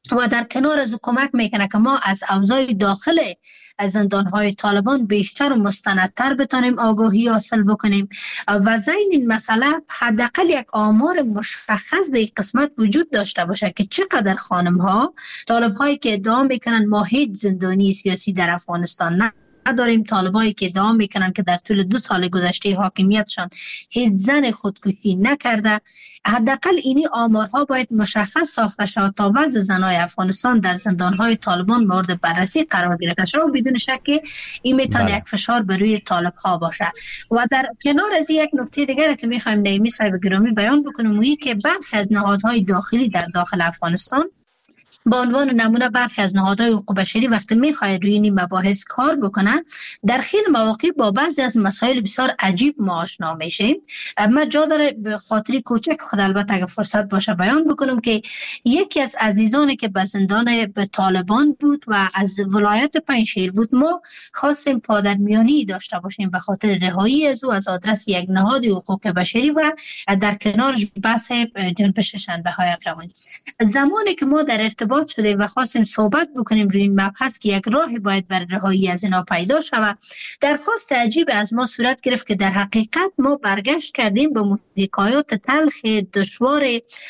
و در کنار از کمک میکنه که ما از اوضاع داخل از زندانهای طالبان بیشتر و مستندتر بتانیم آگاهی حاصل بکنیم و زین این مسئله حداقل یک آمار مشخص در قسمت وجود داشته باشه که چقدر خانم ها طالب هایی که ادعا میکنن ما هیچ زندانی سیاسی در افغانستان نه نداریم، طالبایی که ادعا میکنن که در طول دو سال گذشته حاکمیتشان هیچ زن خودکشی نکرده. حداقل اینی آمارها باید مشخص ساخته شود تا وضع زنای افغانستان در زندانهای طالبان مورد بررسی قرار گیرد شود. بدون شک این میتونه یک فشار بر روی طالب ها باشه. و در کنار از یک نکته دیگر که میخوایم نیمی صاحب گرامی بیان بکنیم وی که برخی از نهادهای داخلی در داخل افغانستان با عنوان نمونه برخی از نهادهای حقوق بشری وقتی میخواهد روی این مباحث کار بکنن در خیلی مواقع با بعضی از مسائل بسیار عجیب ما آشنا میشیم. ما جا داره به خاطر کوچک خود البته اگه فرصت باشه بیان بکنم که یکی از عزیزانی که به زندان به طالبان بود و از ولایت پنجشیر بود ما خواستیم پادرمیانی داشته باشیم به خاطر رهایی از او از آدرس یک نهاد حقوق بشری و در کنارش بحث جنبش شنبه‌های روانی. زمانی که ما در ارتباط شده و خواستیم صحبت بکنیم روی این مبحث که یک راهی باید بر رهایی از اینا پیدا شود، درخواست عجیب از ما صورت گرفت که در حقیقت ما برگشت کردیم به حکایات تلخ دشوار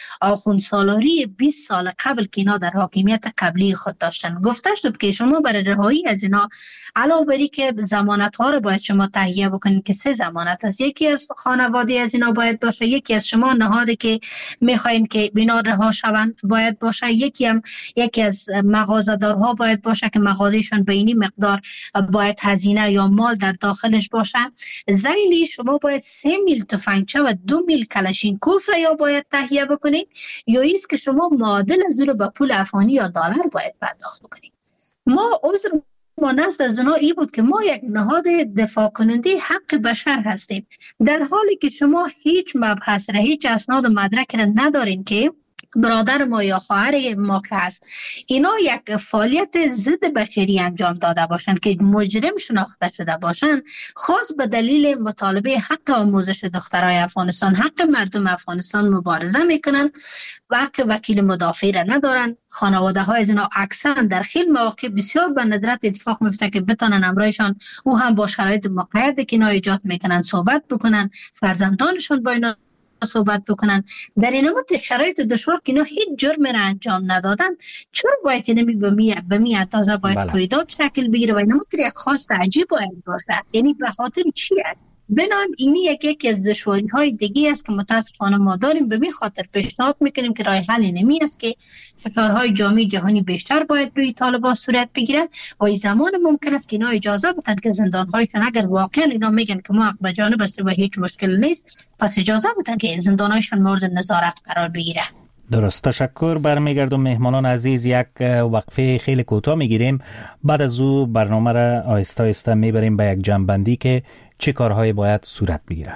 آخوندسالاری بیست سال قبل که اینا در حاکمیت قبلی خود داشتن. گفته شد که شما برای رهایی از اینا علاوه بر که ضمانت ها رو باید شما تهیه بکنید که سه ضمانت است، یکی از خانواده از اینا باید باشه، یکی از شما نهادی که میخواین که بینا رها شوند باید باشه، یکی هم یکی از مغازه‌دارها باید باشه که مغازهشون به اینی مقدار باید هزینه یا مال در داخلش باشه. زیلی شما باید سه میل تفنگچه و دو میل کلاشینکوف را یا باید تهیه بکنید یا ایست که شما معادل از او رو به پول افغانی یا دلار باید پرداخت بکنید. ما عذر ما نزد از اونا ای بود که ما یک نهاد دفاع کننده حق بشر هستیم، در حالی که شما هیچ مبحث را هیچ اسناد و مدرک را ندارین که برادر ما یا خواهر ما که هست اینا یک فعالیت ضد بشری انجام داده باشند که مجرم شناخته شده باشند، خاص به دلیل مطالبه حق آموزش دخترای افغانستان، حق مردم افغانستان مبارزه میکنن و حق وکیل مدافع را ندارن. خانواده های از اینا اکثرا در خیلی مواقع بسیار به ندرت اتفاق میفته که بتونن امرایشان او هم با شرایط مقید که اینا ایجاد میکنن صحبت بکنن، فرزندانشان با اینا صحبت بکنن. در این مدت شرایط دشوار که اینا هیچ جرم را انجام ندادن، چرا باید نمی به می به می تازه باید قیدات شکل بگیره و این مدت یک خواست عجیب باید باشه؟ یعنی به خاطر چیه؟ بنان اینی یک یکی از دشواری های دیگه است که متاسفانه ما داریم. به می خاطر پیشنهاد میکنیم که راه حل نمی است که فشارهای جامعه جهانی بیشتر باید روی طالبان صورت بگیره و این زمان ممکن است که اینا اجازه بدن که زندانهایشون اگر واقعا اینا میگن که ما حق به جانب است و هیچ مشکل نیست، پس اجازه بدن که زندانهایشون مورد نظارت قرار بگیره. درست، تشکر. برمیگردم مهمانان عزیز، یک وقفه خیلی کوتاه میگیریم، بعد از او برنامه را آهسته آهسته میبریم به یک جنبندی که چه کارهایی باید صورت بگیرد.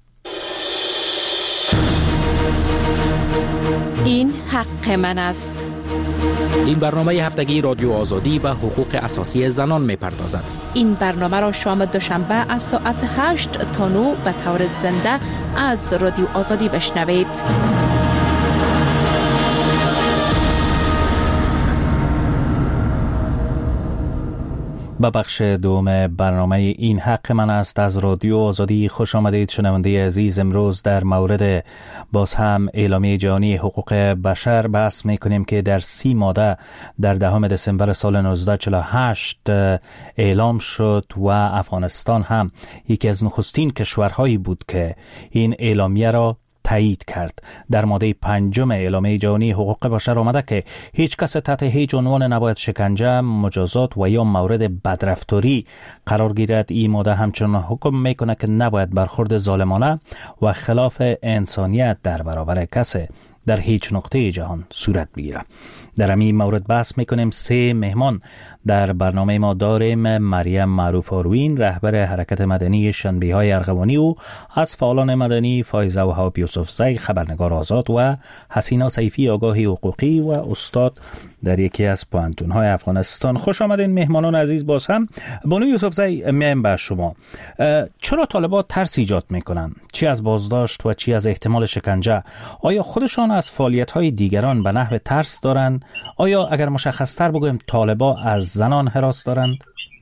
این حق من است. این برنامه هفتگی رادیو آزادی به حقوق اساسی زنان میپردازد. این برنامه را شام دوشنبه از ساعت هشت تا نه به طور زنده از رادیو آزادی بشنوید. به بخش دوم برنامه این حق من است از رادیو آزادی خوش آمدید شنونده عزیز. امروز در مورد باز هم اعلامیه جهانی حقوق بشر بحث میکنیم که در سی ماده در دهم دسامبر سال نوزده چهل و هشت اعلام شد و افغانستان هم یکی از نخستین کشورهایی بود که این اعلامیه را تایید کرد. در ماده پنجم اعلامیه جهانی حقوق بشر آمده که هیچ کس تحت هیچ عنوان نباید شکنجه، مجازات و یا مورد بدرفتاری قرار گیرد. این ماده همچنان حکم میکنه که نباید برخورد ظالمانه و خلاف انسانیت در برابر کسی در هیچ نقطه جهان صورت بگیره. در همین مورد بحث میکنیم. سه مهمان در برنامه ما داریم: مریم معروف آروین، رهبر حرکت مدنی شنبه های ارغوانی، و از فعالان مدنی فایزه وهاب یوسفزی، خبرنگار آزاد، و حسینا سیفی، آگاه حقوقی، و استاد در یکی از پوهنتون‌های افغانستان. خوش آمدین مهمانان عزیز. باز هم بانو یوسفزئی میایم به شما. چرا طالبان ترس ایجاد میکنن؟ چی از بازداشت و چی از احتمال شکنجه؟ آیا خودشان از فعالیت‌های دیگران به نحو ترس دارند؟ آیا اگر مشخص‌تر بگویم طالبان از زنان هراس دارند؟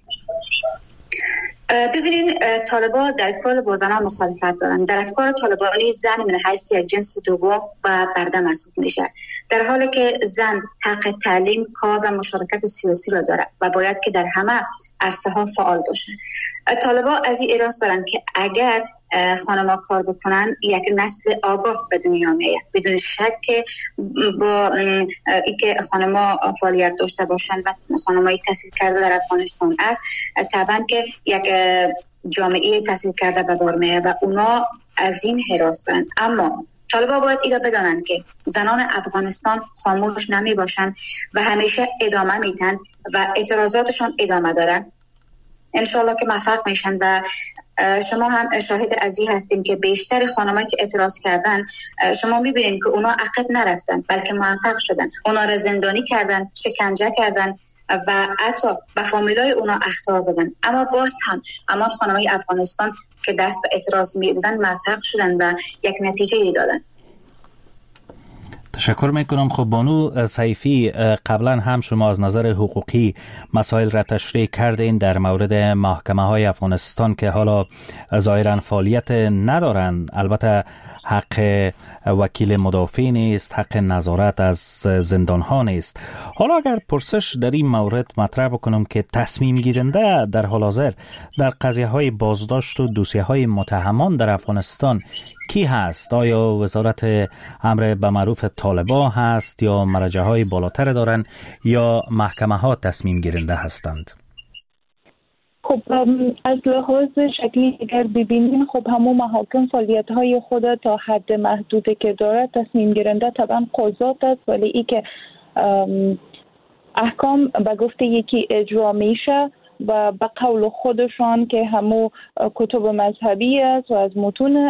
ببینین، طالبان در کل با زنان مخالفت دارند. در افکار طالبانی زن من حیث یک جنس دوم و برده محسوب میشه، در حالی که زن حق تعلیم، کار و مشارکت سیاسی را دارد و باید که در همه عرصه ها فعال باشه. طالبان از این اراده دارند که اگر خانم‌ها کار بکنن یک نسل آگاه به دنیا میاد، بدون شک که با اینکه خانم‌ها فعالیت داشته باشن و خانم‌های تحصیل کرده در افغانستان است، طبعا که یک جامعه تحصیل کرده به بار میاد و اونا از این هراس دارن. اما طالبان باید اینا بدانند که زنان افغانستان خاموش نمی باشند و همیشه ادامه میدن و اعتراضاتشان ادامه دارن. انشالله که موفق میشن و شما هم شاهد از این هستیم که بیشتر خانمایی که اعتراض کردن، شما میبینید که اونا عقب نرفتن بلکه موفق شدن. اونا را زندانی کردن، شکنجه کردن و حتی به فامیلای اونا اخطار دادن. اما باز هم اما خانمای افغانستان که دست به اعتراض میزدن موفق شدن و یک نتیجه ای دادن. تشکر میکنم. خب بانو سیفی، قبلا هم شما از نظر حقوقی مسائل را تشریح کردین در مورد محکمه های افغانستان که حالا ظاهرا فعالیت ندارند. البته حق وکیل مدافع نیست، حق نظارت از زندان ها نیست. حالا اگر پرسش در این مورد مطرح بکنم که تصمیم گیرنده در حال حاضر در قضیه های بازداشت و دوسیه های متهمان در افغانستان کی هست؟ آیا وزارت امر به معروف طالبان هست یا مرجع های بالاتر دارن یا محکمه ها تصمیم گیرنده هستند؟ خب از لحاظ شکلی اگر ببینیم، خب همون محاکم فعالیت های خود تا حد محدودی که دارد تصمیم گیرنده طبعا قضات است، ولی ای که احکام به گفته یکی اجرا میشه و به قول خودشان که همو کتب مذهبی است و از متون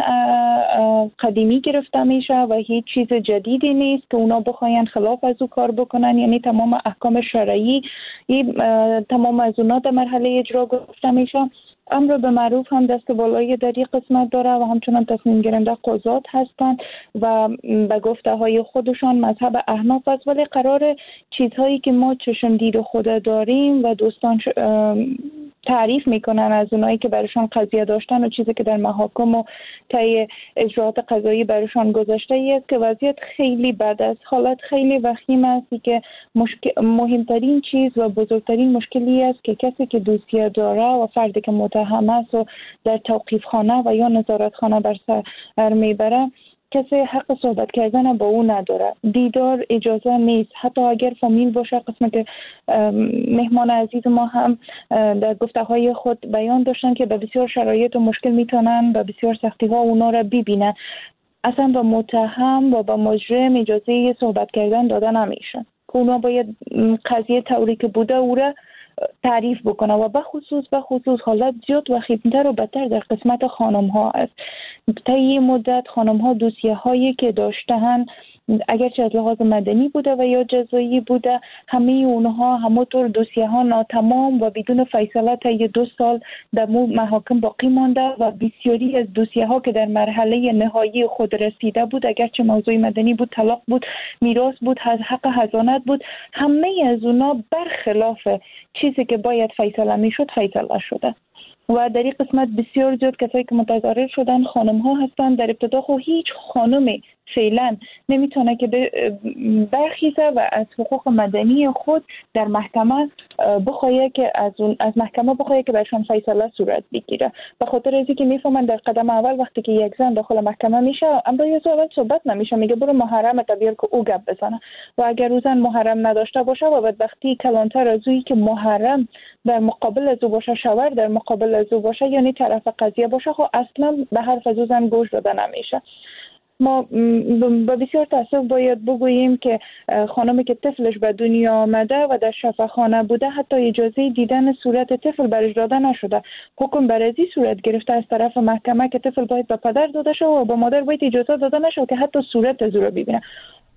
قدیمی گرفته میشه و هیچ چیز جدیدی نیست که اونا بخواین خلاف از او کار بکنن. یعنی تمام احکام شرعی تمام از اونا در مرحله اجرا گرفته میشه. امر به معروف هم دست بالایی در این قسمت داره و همچنان تصمیم گیرنده قضات هستند و به گفته های خودشان مذهب احناف است، ولی قرار چیزهایی که ما چشم دید خود داریم و دوستان تعریف میکنن از اونایی که برشان قضیه داشتن و چیزی که در محاکم و طی اجراعات قضایی برشان گذاشته است که وضعیت خیلی بد است. حالت خیلی وخیم است که مشکل مهمترین چیز و بزرگترین مشکلی است که کسی که دوسیه داره و فردی که متهم است و در توقیف خانه و یا نظارت خانه بر سر میبره، کسی حق صحبت کردن با او نداره. دیدار اجازه نیست، حتی اگر فامیل باشه. قسمت که مهمان عزیز ما هم در گفته های خود بیان داشتن که به بسیار شرایط و مشکل میتونن به بسیار سختی ها اونا را ببینن. اصلا با متهم و با مجرم اجازه صحبت کردن داده نمیشه که اونا باید قضیه طوری که بوده او را تعریف بکنه و به خصوص به خصوص حالت زیاد و خیمتر و بدتر در قسمت خانم ها است. طی مدت خانم ها دوسیه هایی که داشتن اگرچه از لحاظ مدنی بوده و یا جزایی بوده، همه اونها همونطور دوسیه ها ناتمام و بدون فیصله طی دو سال در محاکم باقی مانده و بسیاری از دوسیه ها که در مرحله نهایی خود رسیده بود، اگرچه موضوع مدنی بود، طلاق بود، میراث بود، حق حضانت بود، همه از اونها برخلاف چیزی که باید فیصله میشد فیصله شده. و در این قسمت بسیار زیاد کسایی که متضرر شدن خانم ها هستند. در ابتدا خو هیچ خانمی فعلا نمیتونه که برخیزه و از حقوق مدنی خود در محکمه بخواه که از اون از محکمه بخواه که برشان فیصله صورت بگیره. به خاطر از اینکه میفهمن در قدم اول وقتی که یک زن داخل محکمه میشه، اما یه اول صحبت نمیشه، میگه برو محرم طبیعت که او گپ بزنه. و اگر او زن محرم نداشته باشه و بدبختی کلانتر از اویی که محرم در مقابل از او باشه، شوهر در مقابل از او باشه، یعنی طرف قضیه باشه، خب اصلا به حرف از او زن گوش داده نمیشه. ما با بسیار تأسف باید بگوییم که خانمی که طفلش به دنیا آمده و در شفاخانه بوده حتی اجازه دیدن صورت طفل برش داده نشده. حکم بر ازی صورت گرفته از طرف محکمه که طفل باید به پدر داده شد و به مادر باید اجازه داده نشد که حتی صورت از او را ببینه.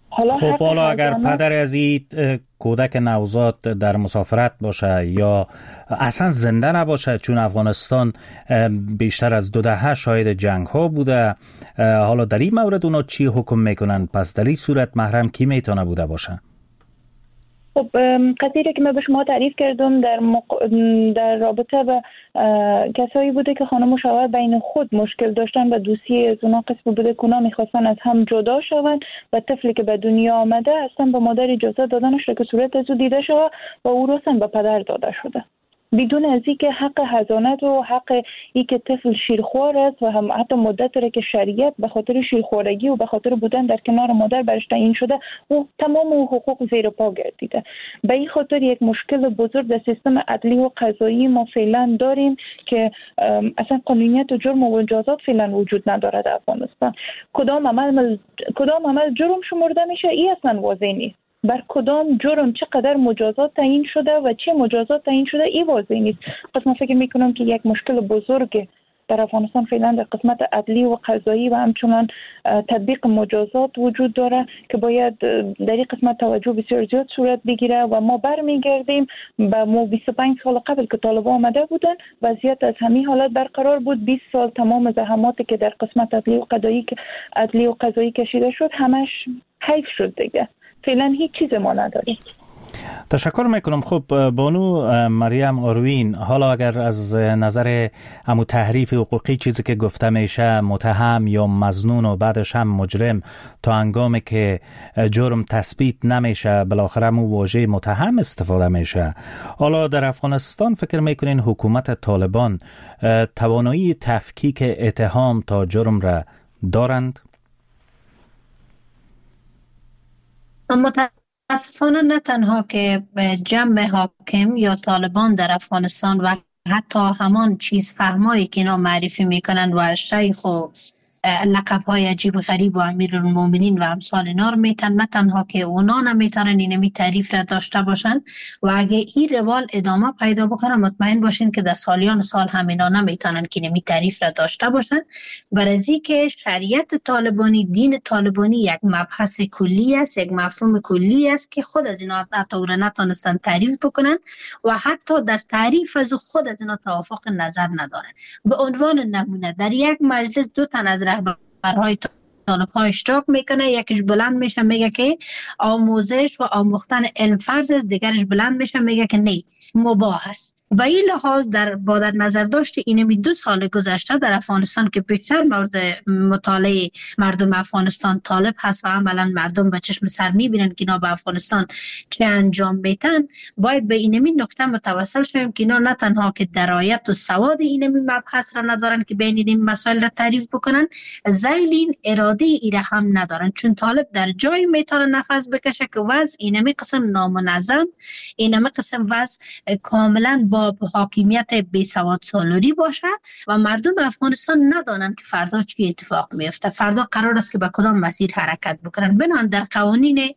خب حالا اگر پدر از این کودک نوزاد در مسافرت باشه یا اصلا زنده نباشه، چون افغانستان بیشتر از دو دهه شاهد جنگ ها بوده، حالا در این مورد اونا چی حکم میکنن؟ پس در این صورت محرم کی میتونه بوده باشه؟ خب قضیه که من به شما تعریف کردم در, مق... در رابطه با کسایی بوده که خانم و شوهر بین خود مشکل داشتن و دوسیه از اونا قسم بوده که اونا میخواستن از هم جدا شون و طفلی که به دنیا آمده اصلا به مادر اجازه دادنش که صورت از او دیده شود و او رو به پدر داده شده، بدون از اینکه حق حضانت و حق ای که طفل شیرخوار است و هم حتی مدت را که شریعت به خاطر شیرخوارگی و به خاطر بودن در کنار مادر برش تعیین شده او تمام او حقوق زیر پا گردیده. به این خاطر یک مشکل بزرگ در سیستم عدلی و قضایی ما فعلا داریم که اصلا قانونیت و جرم و مجازات فعلا وجود نداره در افغانستان. کدام عمل کدام عمل جرم شمرده میشه این اصلا واضح نیست. بر کدام جرم چقدر مجازات تعیین شده و چه مجازات تعیین شده این واضح نیست. پس من فکر میکنم که یک مشکل بزرگ در افغانستان فعلا در قسمت عدلی و قضایی و همچنان تطبیق مجازات وجود داره که باید در این قسمت توجه بسیار زیاد صورت بگیره و ما برمیگردیم به مو بیست و پنج سال قبل که طالبان آمده بودن وضعیت از همین حالت برقرار بود. بیست سال تمام زحماتی که در قسمت عدلی و قضایی عدلی و قضایی کشیده شد همش حیف شد دیگه. فعلا هیچ چیز ما نداریم. تشکر میکنم. خب بانو مریم آروین، حالا اگر از نظر امو تحریف حقوقی چیزی که گفته میشه متهم یا مظنون و بعدش هم مجرم تا هنگامی که جرم تثبیت نمیشه بالاخره مو واژه متهم استفاده میشه، حالا در افغانستان فکر میکنین حکومت طالبان توانایی تفکیک اتهام تا جرم را دارند؟ متاسفانه نه تنها که جمع حاکم یا طالبان در افغانستان و حتی همان چیز فهمایی که اینا معرفی میکنن و شیخ و لقب های عجیب غریب و امیرالمومنین و امثال اینا رو میتن، نه تنها که اونا نمیتونن اینمی تعریف را داشته باشن و اگه این روال ادامه پیدا بکنن مطمئن باشین که در سالیان سال همینا نمیتونن که اینمی تعریف را داشته باشن. برای که شریعت طالبانی، دین طالبانی یک مبحث کلی است، یک مفهوم کلی است که خود از اینا حتی او را نتونستن تعریف بکنن و حتی در تعریف از خود از اینا توافق نظر ندارن. به عنوان نمونه در یک مجلس دو تن از رهبرهای طالب ها اشتراک میکنه، یکیش بلند میشه میگه که آموزش و آموختن علم فرض است، دیگرش بلند میشه میگه که نه مباح است. و این لحاظ در با در نظر داشت اینمی دو سال گذشته در افغانستان که بیشتر مورد مطالعه مردم افغانستان طالب هست و عملا مردم به چشم سر میبینن که اینا به افغانستان چه انجام میتن، باید به اینمی نکته متوسل شویم که اینا نه تنها که درایت و سواد اینمی مبحث را ندارن که بین این مسائل را تعریف بکنن، ذیل این اراده ای را هم ندارن، چون طالب در جای میتونه نفس بکشه که وضع اینمی قسم نامنظم، اینمی قسم وضع کاملا با حاکمیت بی سواد سالاری باشه و مردم افغانستان ندانن که فردا چی اتفاق میفته، فردا قرار است که به کدام مسیر حرکت بکنن. بنان در قوانین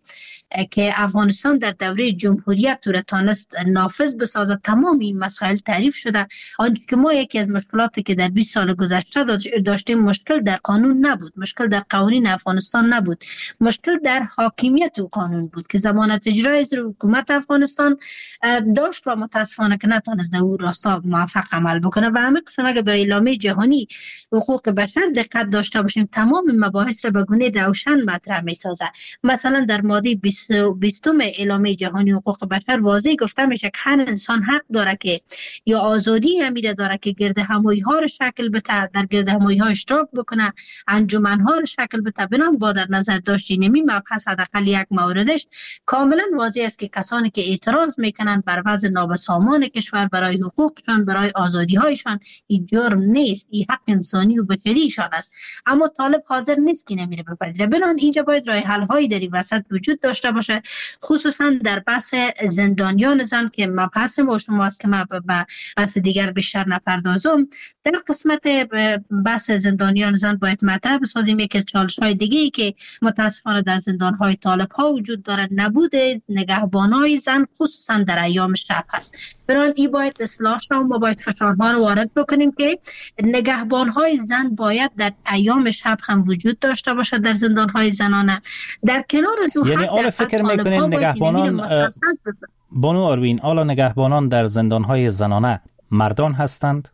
که افغانستان در دوره جمهوریت رو تانست نافذ بسازه تمام این مسائل تعریف شده. آنچه که ما یکی از مشکلاتی که در بیست سال گذشته داشتیم مشکل در قانون نبود، مشکل در قوانین افغانستان نبود، مشکل در حاکمیت و قانون بود که ضمانت اجرایی از حکومت افغانستان داشت و متاسفانه که نتونست در اون راستا موفق عمل بکنه. و همه قسم اگه به اعلامیه جهانی حقوق بشر دقت داشته باشیم تمام مباحث را به گونه روشن مطرح می‌سازه. مثلا در ماده بیستم اعلامیه جهانی حقوق بشر واضح گفته میشه که هر انسان حق داره که یا آزادی امیره داره که گرد همایی ها رو شکل بده، در گرد همایی ها اشتراک بکنه، انجمن ها رو شکل بده. بنام با در نظر داشت اینمی مبحث حداقل یک موردش کاملا واضح است که کسانی که اعتراض میکنن بر وضع نابسامان کشور برای حقوقشان، برای آزادی هایشان، این جرم نیست، این حق انسانی و بشریشان است. اما طالب حاضر نیست که نمیره بپذیره. بنان اینجا باید راه حل هایی در این وسط وجود داشته داشته باشه، خصوصا در بحث زندانیان زن که مبحث ما شماست که ما به بحث دیگر بیشتر نپردازم. در قسمت بحث زندانیان زن باید مطرح بسازیم که چالش‌های دیگه‌ای که متاسفانه در زندان‌های طالب‌ها وجود داره نبود نگهبانای زن خصوصا در ایام شب هست. برای این باید اصلاح شد و ما باید فشارها رو وارد بکنیم که نگهبان‌های زن باید در ایام شب هم وجود داشته باشه در زندان‌های زنانه. در کنار از اون یعنی آلا فکر میکنین نگهبانان بانو آروین آلا نگهبانان در زندان‌های زنانه مردان هستند؟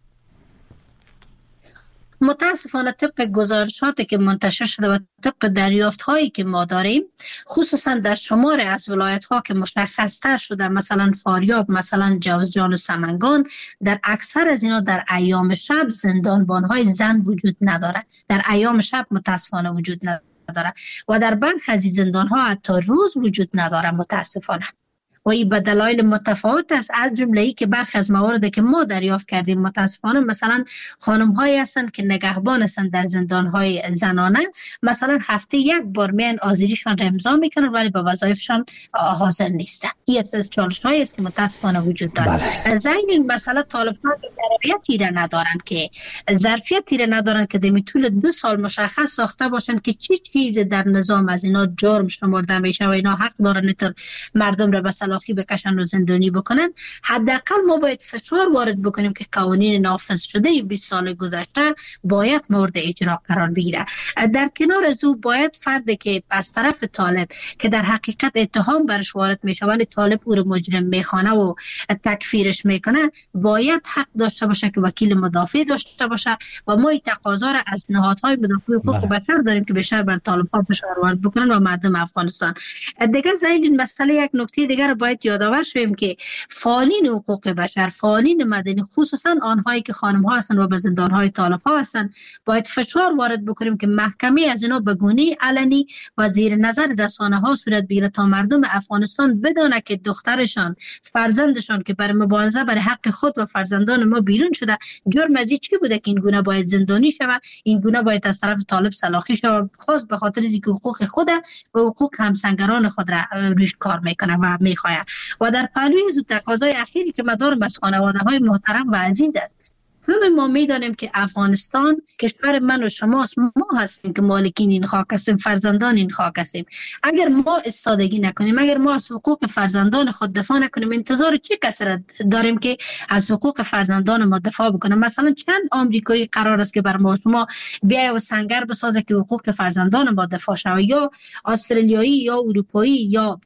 متاسفانه طبق گزارشاتی که منتشر شده و طبق دریافت‌هایی که ما داریم، خصوصا در شمار از ولایت‌ها که مشخص‌تر شده، مثلا فاریاب، مثلا جوزجان و سمنگان، در اکثر از اینا در ایام شب زندانبان‌های زن وجود نداره. در ایام شب متاسفانه وجود نداره و در برخی از زندان‌ها حتی روز وجود نداره متاسفانه. و این به دلایل متفاوت است، از جمله ای که برخی از مواردی که ما دریافت کردیم متاسفانه مثلا خانم هایی هستند که نگهبان هستند در زندان های زنانه، مثلا هفته یک بار میان آذریشان را امضا میکنن ولی به وظایفشان حاضر نیستند. این از چالش هایی است که متاسفانه وجود دارد. زین این مسئله طالب ها ظرفیتی را ندارند که ظرفیتی را ندارند که در طول دو سال مشخص ساخته باشند که چی چیز در نظام از اینا جرم شمرده میشه و اینا حق دارن تا مردم را به سلاخی بکشن و زندانی بکنن. حداقل ما باید فشار وارد بکنیم که قوانین نافذ شده بیست سال گذشته باید مورد اجرا قرار بگیره. در کنار از او باید فردی که از طرف طالب که در حقیقت اتهام برش وارد میشه ولی طالب او رو مجرم میخوانه و تکفیرش میکنه، باید حق داشته باشه که وکیل مدافع داشته باشه و ما این تقاضا را از نهادهای مدافع حقوق بشر داریم که بیشتر بر طالب ها فشار وارد بکنن و مردم افغانستان. دیگه زیل این مسئله یک نکته دیگر باید یادآور شویم که فعالین حقوق بشر، فعالین مدنی، خصوصا آنهایی که خانم ها هستند و به زندان های طالب ها هستند، باید فشار وارد بکنیم که محکمه از اینا به گونه علنی و زیر نظر رسانه ها صورت بگیره تا مردم افغانستان بدانه که دخترشان، فرزندشان که برای مبارزه برای حق خود و فرزندان ما بیرون شده، جرم از چی بوده که این گونه باید زندانی شود، این گونه باید از طرف طالب سلاخی شود، خاص به خاطر اینکه حقوق خود و حقوق همسنگران خود را روش کار میکنه و میخواه. و در پهلوی از تقاضای اخیری که ما داریم از خانواده های محترم و عزیز است، همه ما میدانیم که افغانستان کشور من و شماست، ما هستیم که مالکین این خاک هستیم، فرزندان این خاک هستیم. اگر ما استادگی نکنیم، اگر ما از حقوق فرزندان خود دفاع نکنیم، انتظار چه کسی را داریم که از حقوق فرزندان ما دفاع بکنه؟ مثلا چند آمریکایی قرار است که بر ما شما بیای و سنگر بسازه که حقوق فرزندان ما دفاع شود، یا استرالیایی یا اروپایی یا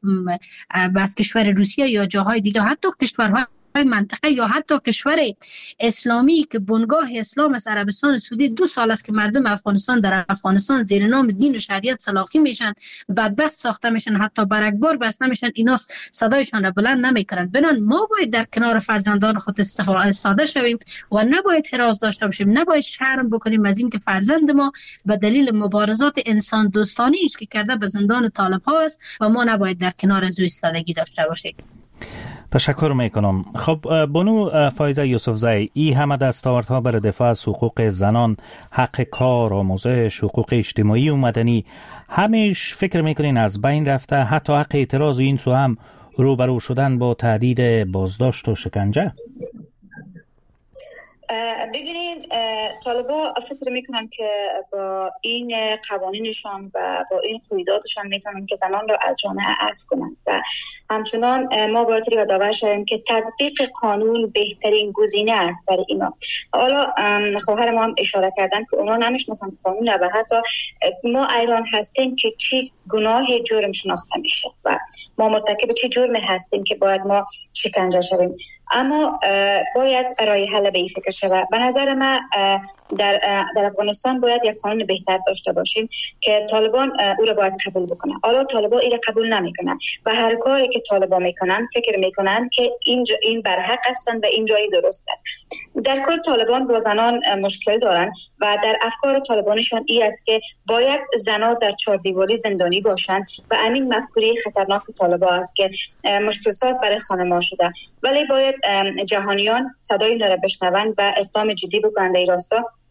بس کشور روسیه یا جاهای دیگه، حتی کشورهای منطقه یا حتی کشور اسلامی که بنگاه اسلام از عربستان سعودی، دو سال است که مردم افغانستان در افغانستان زیر نام دین و شریعت سلاخی میشن، بدبخت ساخته میشن، حتی برگبار بسته میشن، اینا صدایشان را بلند نمیکنن. بنان ما باید در کنار فرزندان خود استفاده شویم و نباید حراس داشته باشیم، نباید شرم بکنیم از این که فرزند ما به دلیل مبارزات انسان دوستانه است که کرده به زندان طالب ها است و ما نباید در کنار از او ایستادگی داشته باشیم. تشکر میکنم. خب بانو فایزه یوسفزی، ای همه دستاوردها برای دفاع از حقوق زنان، حق کار، آموزش، حقوق اجتماعی و مدنی، همیش فکر میکنین از بین رفته؟ حتی حق اعتراض و این سو هم روبرو شدن با تهدید بازداشت و شکنجه؟ ببینید طالبا فکر میکنن که با این قوانینشان و با این قیوداتشان میتونن که زنان را از جامعه حذف کنن و همچنان ما باید یادآور شویم که تطبیق قانون بهترین گزینه است برای اینا. حالا خواهر ما هم اشاره کردن که اونا نمیشناسن قانون و حتی ما ایران هستیم که چی گناه جرم شناخته میشه و ما مرتکب چه جرمی هستیم که باید ما شکنجه شویم. اما باید راه حل به این فکر شود. به نظر من در در افغانستان باید یک قانون بهتر داشته باشیم که طالبان او را باید قبول بکنن. حالا طالبان این را قبول نمیکنن و هر کاری که طالبان میکنن فکر میکنن که این این برحق هستند و این جای درست است. در کل طالبان با زنان مشکل دارن و در افکار طالبانشان این است که باید زنان در چهار دیواری زندانی باشند و همین مفکوره خطرناک طالبان است که مشکل ساز برای خانم‌ها شده. ولی باید جهانیان صدای اینا را بشنوند و اقدام جدی بکنند در این راستا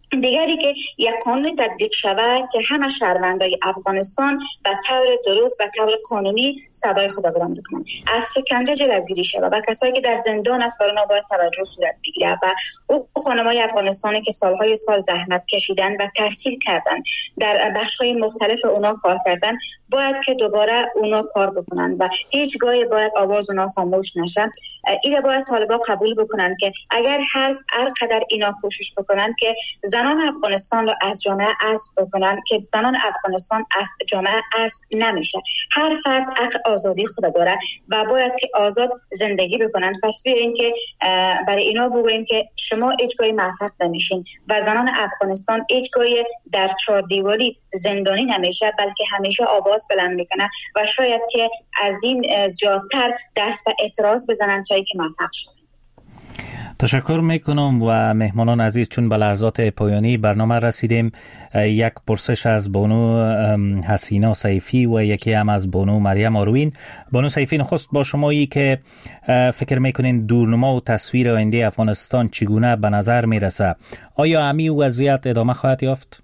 دیگری که یک قانون تطبیق شود که همه شهروندای افغانستان به طور درست و طور قانونی صدای خود بلند کنند، از شکنجه جلوگیری شود و کسایی که در زندان است برای باید توجه صورت بگیرد و او خانمای افغانستانی که سالهای سال زحمت کشیدن و تحصیل کردن در بخش‌های مختلف اونا کار کردن باید که دوباره اونا کار بکنند و هیچگاه باید آواز اونا خاموش نشه. اینا باید طالبان قبول بکنند که اگر هر هر قدر اینا کوشش بکنند که زنان افغانستان رو از جامعه حذف بکنن، که زنان افغانستان از جامعه حذف نمیشه. هر فرد حق آزادی خود داره و باید که آزاد زندگی بکنن. پس بیاین که برای اینا بگوییم که شما هیچگاه موفق نمیشین و زنان افغانستان هیچگاه در چهار دیواری زندانی نمیشه، بلکه همیشه آواز بلند میکنه و شاید که از این زیادتر دست به اعتراض بزنن تا اینکه موفق شدن. تشکر میکنم و مهمانان عزیز، چون به لحظات پایانی برنامه رسیدیم، یک پرسش از بانو حسینا سیفی و یکی هم از بانو مریم آروین. بانو سیفی، نخست با شمایی که فکر میکنین دورنما و تصویر آینده افغانستان چگونه به نظر میرسه، آیا همین وضعیت ادامه خواهد یافت؟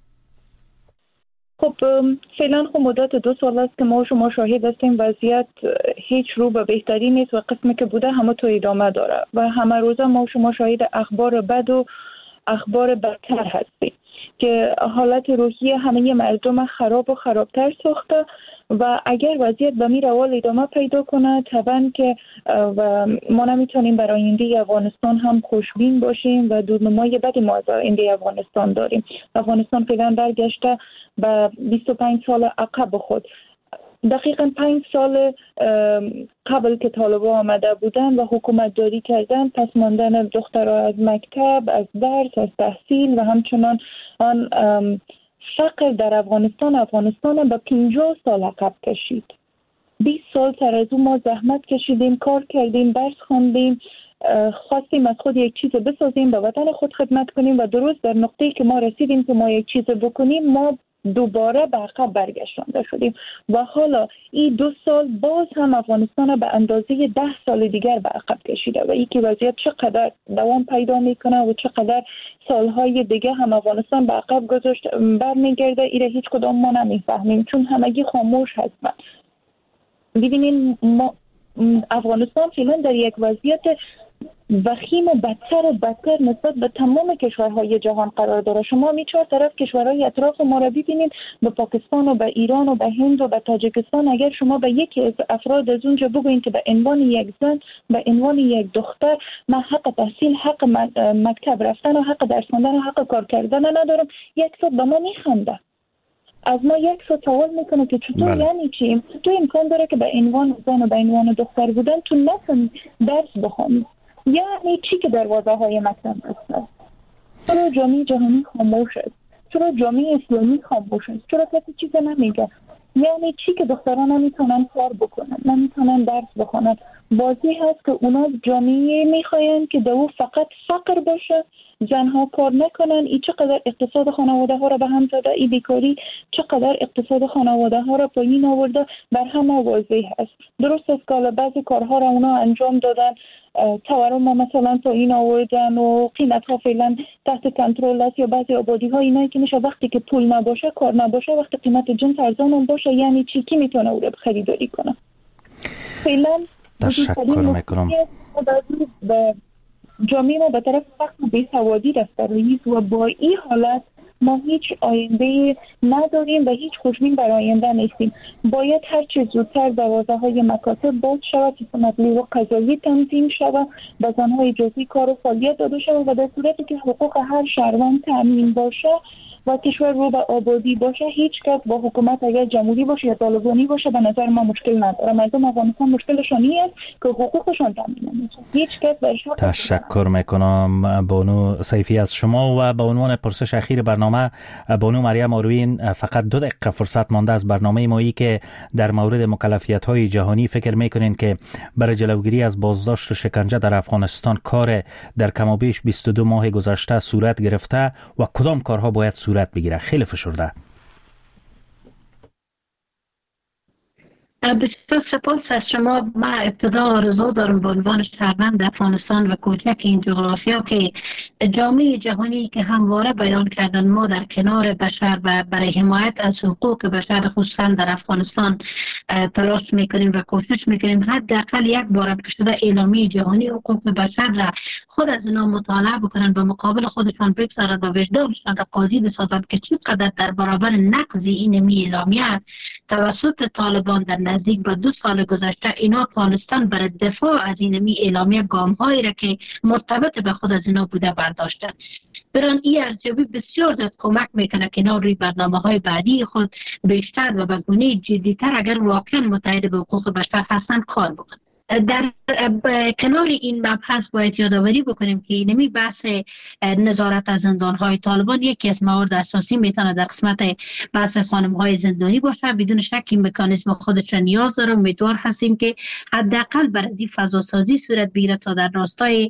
خب فعلا خب مدت دو سال است که ما شما شاهد هستیم وضعیت هیچ رو به بهتری نیست و قسمی که بوده همه تو ادامه داره و همه روزه ما شما شاهد اخبار بد و اخبار بدتر هستیم که حالت روحی همه مردم خراب و خرابتر ساخته و اگر وضعیت به می روال ادامه پیدا کنه طبعا که و ما نمیتونیم برای آینده افغانستان هم خوشبین باشیم و دورنمای بدی ما از آینده افغانستان داریم. افغانستان فعلا برگشته به بیست و پنج سال عقب خود. دقیقاً پنج سال قبل که طالبان آمده بودن و حکومت داری کردن، پس ماندن دخترها از مکتب، از درس، از تحصیل و همچنان آن فقر در افغانستان افغانستان به پنجاه سال عقب کشید. بیست سال سر از اون ما زحمت کشیدیم، کار کردیم، درس خواندیم، خواستیم از خود یک چیز بسازیم، به وطن خود خدمت کنیم و درست در نقطه‌ای که ما رسیدیم که ما یک چیز بکنیم ما دوباره به عقب برگشتانده شدیم و حالا این دو سال باز هم افغانستان به اندازه ده سال دیگر به عقب کشیده و این که وضعیت چقدر دوام پیدا میکنه و چقدر سالهای دیگه هم افغانستان به عقب گذاشت برمیگرده، این هیچ کدام ما نمیفهمیم چون همگی خاموش هستن. ببینین ما افغانستان فعلا در یک وضعیت وخیم و بدتر و بدتر نسبت به تمام کشورهای جهان قرار داره. شما می چهار طرف کشورهای اطراف ما را ببینید، به پاکستان و به ایران و به هند و به تاجیکستان. اگر شما به یکی از افراد از اونجا بگویید که به عنوان یک زن، به عنوان یک دختر من حق تحصیل، حق مکتب رفتن و حق درس خواندن و حق کار کردن ندارم، یک صد به ما میخنده. از ما یک صد سوال میکنه که چطور بله. یعنی چی؟ چطور امکان داره که به عنوان زن و به عنوان دختر بودن تو نتون درس بخونی؟ یعنی چی که دروازه های مکتب است؟ چرا جامعه جهانی خاموش است؟ چرا جامعه اسلامی خاموش است؟ چرا کسی چیز نمیگه؟ یعنی چی که دختران نمیتونن کار بکنن، نمیتونن درس بخونن؟ بازی هست که اونا جامعه میخواین که دو فقط فقر باشه، زنها کار نکنن. ای چقدر اقتصاد خانواده ها را به هم زده، ای بیکاری چقدر اقتصاد خانواده ها را پایین آورده، بر همه واضح است. درست است که بعضی کارها را اونا انجام دادن، تورم ما مثلا پایین آوردن و قیمت ها فعلا تحت کنترل است، یا بعضی آبادی ها اینایی که میشه وقتی که پول نباشه، کار نباشه، وقتی قیمت جنس ارزان باشه، یعنی چی؟ کی میتونه او را خریداری کنه؟ فعلا تشکر میکنم. جامعه ما به طرف فقر و بیسوادی رفته رئیس و با این حالت ما هیچ آینده نداریم و هیچ خوشبین برای آینده نیستیم. باید هر چه زودتر دروازه های مکاتب باز شود، حکومت و قضایی تنظیم شود، به زنهای اجازه کار و فعالیت داده شود و در صورتی که حقوق هر شهروند تامین باشه و کشور رو به آبادی باشه، هیچ کس با حکومت اگر جمهوری باشه یا طالبانی باشه به نظر ما مشکل نداره. مردم افغانستان مشکلشون این است که حقوقشون تامین نمیشه. هیچ کس برش تشکر میکنم بانو سیفی از شما. و به عنوان پرسش اخیر برنامه بانو مریم آروین، فقط دو دقیقه فرصت مانده از برنامه ما، ای که در مورد مکلفیت های جهانی فکر میکنین که برای جلوگیری از بازداشت و شکنجه در افغانستان کار در کم و بیش بیست و دو ماه گذشته صورت گرفته و کدام کارها باید صورت بگیره؟ خیلی فشرده. بسیار سپاس از شما. من ابتدا آرزو دارم به عنوان شهروند افغانستان و کوچک این جغرافیا که جامعه جهانی که همواره بیان کردن ما در کنار بشر و برای حمایت از حقوق بشر خصوصا در افغانستان تلاش میکنیم و کوشش میکنیم حداقل یک بار که شده اعلامیه جهانی حقوق بشر را خود از اینا مطالعه بکنن و مقابل خودشان بگذارن و وجدانشان را قاضی بسازن که چقدر در برابر نقض این اعلامیه توسط طالبان در نزدیک به دو سال گذشته اینا توانستن برای دفاع از این اعلامیه گام‌هایی را که مرتبط به خود از اینا بوده برداشتن. بران این ارزیابی بسیار زیاد کمک میکنه که اینا روی برنامه‌های بعدی خود بیشتر و به گونه جدی‌تر اگر واقعا متحد به حقوق بشر هستن کار بکنن. در کنار این مبحث باید یادآوری بکنیم که اینمی بحث نظارت از زندان‌های طالبان یکی از موارد اساسی میتونه در قسمت بحث خانم‌های زندانی باشه. بدون شک این مکانیزم خودش را نیاز داره. امیدوار هستیم که حداقل بر از این فضا سازی صورت بگیره تا در راستای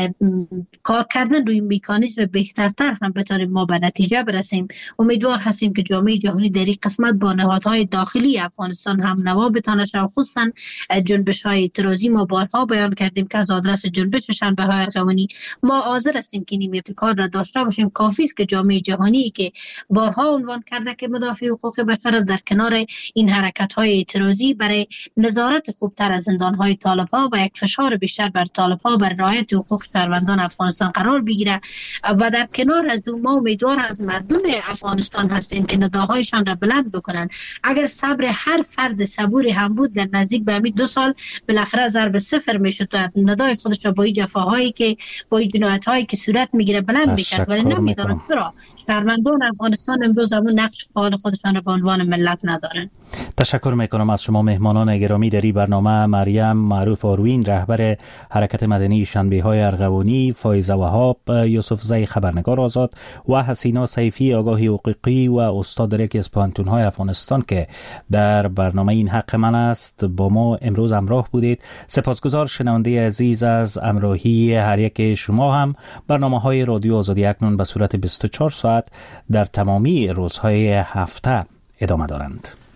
کار کردن روی مکانیزم بهترتر هم بتونیم ما به نتیجه برسیم. امیدوار هستیم که جامعه جهانی در این قسمت با نهادهای داخلی افغانستان هم نوا بتونه شه، خصوصا جنبش‌های اعتراضی. ما بارها بیان کردیم که از آدرس جنبش شنبه‌های ارغوانی ما حاضر هستیم که این ابتکار را داشته باشیم. کافی است که جامعه جهانی که بارها عنوان کرده که مدافع حقوق بشر است در کنار این حرکت‌های اعتراضی برای نظارت خوبتر از زندان‌های طالب‌ها و یک فشار بیشتر بر طالب‌ها بر رعایت حقوق شهروندان افغانستان قرار بگیره. و در کنار از اون ما امیدوار از مردم افغانستان هستیم که نداهایشان را بلند بکنن. اگر صبر هر فرد صبوری هم بود در نزدیک به همین دو سال بالاخره ضرب صفر میشد و ندای خودش را با این جفاهایی که با این جنایت‌هایی که صورت میگیره بلند میکرد. ولی نمیدونم چرا شهروندان افغانستان امروز همون نقش فعال خودشان را به عنوان ملت ندارن. تشکر میکنم از شما مهمانان گرامی در این برنامه. مریم معروف آروین رهبر حرکت مدنی شنبه‌های ارغوانی، فایزه وهاب، یوسف زی خبرنگار آزاد و حسینا سیفی آگاهی حقوقی و استاد در یکی از پانتون‌های افغانستان که در برنامه این حق من است با ما امروز همراه بودید. سپاسگزار شنونده عزیز از همراهی هر یک شما. هم برنامه‌های رادیو آزادی اکنون به صورت بیست و چهار ساعت در تمامی روزهای هفته ادامه دارند.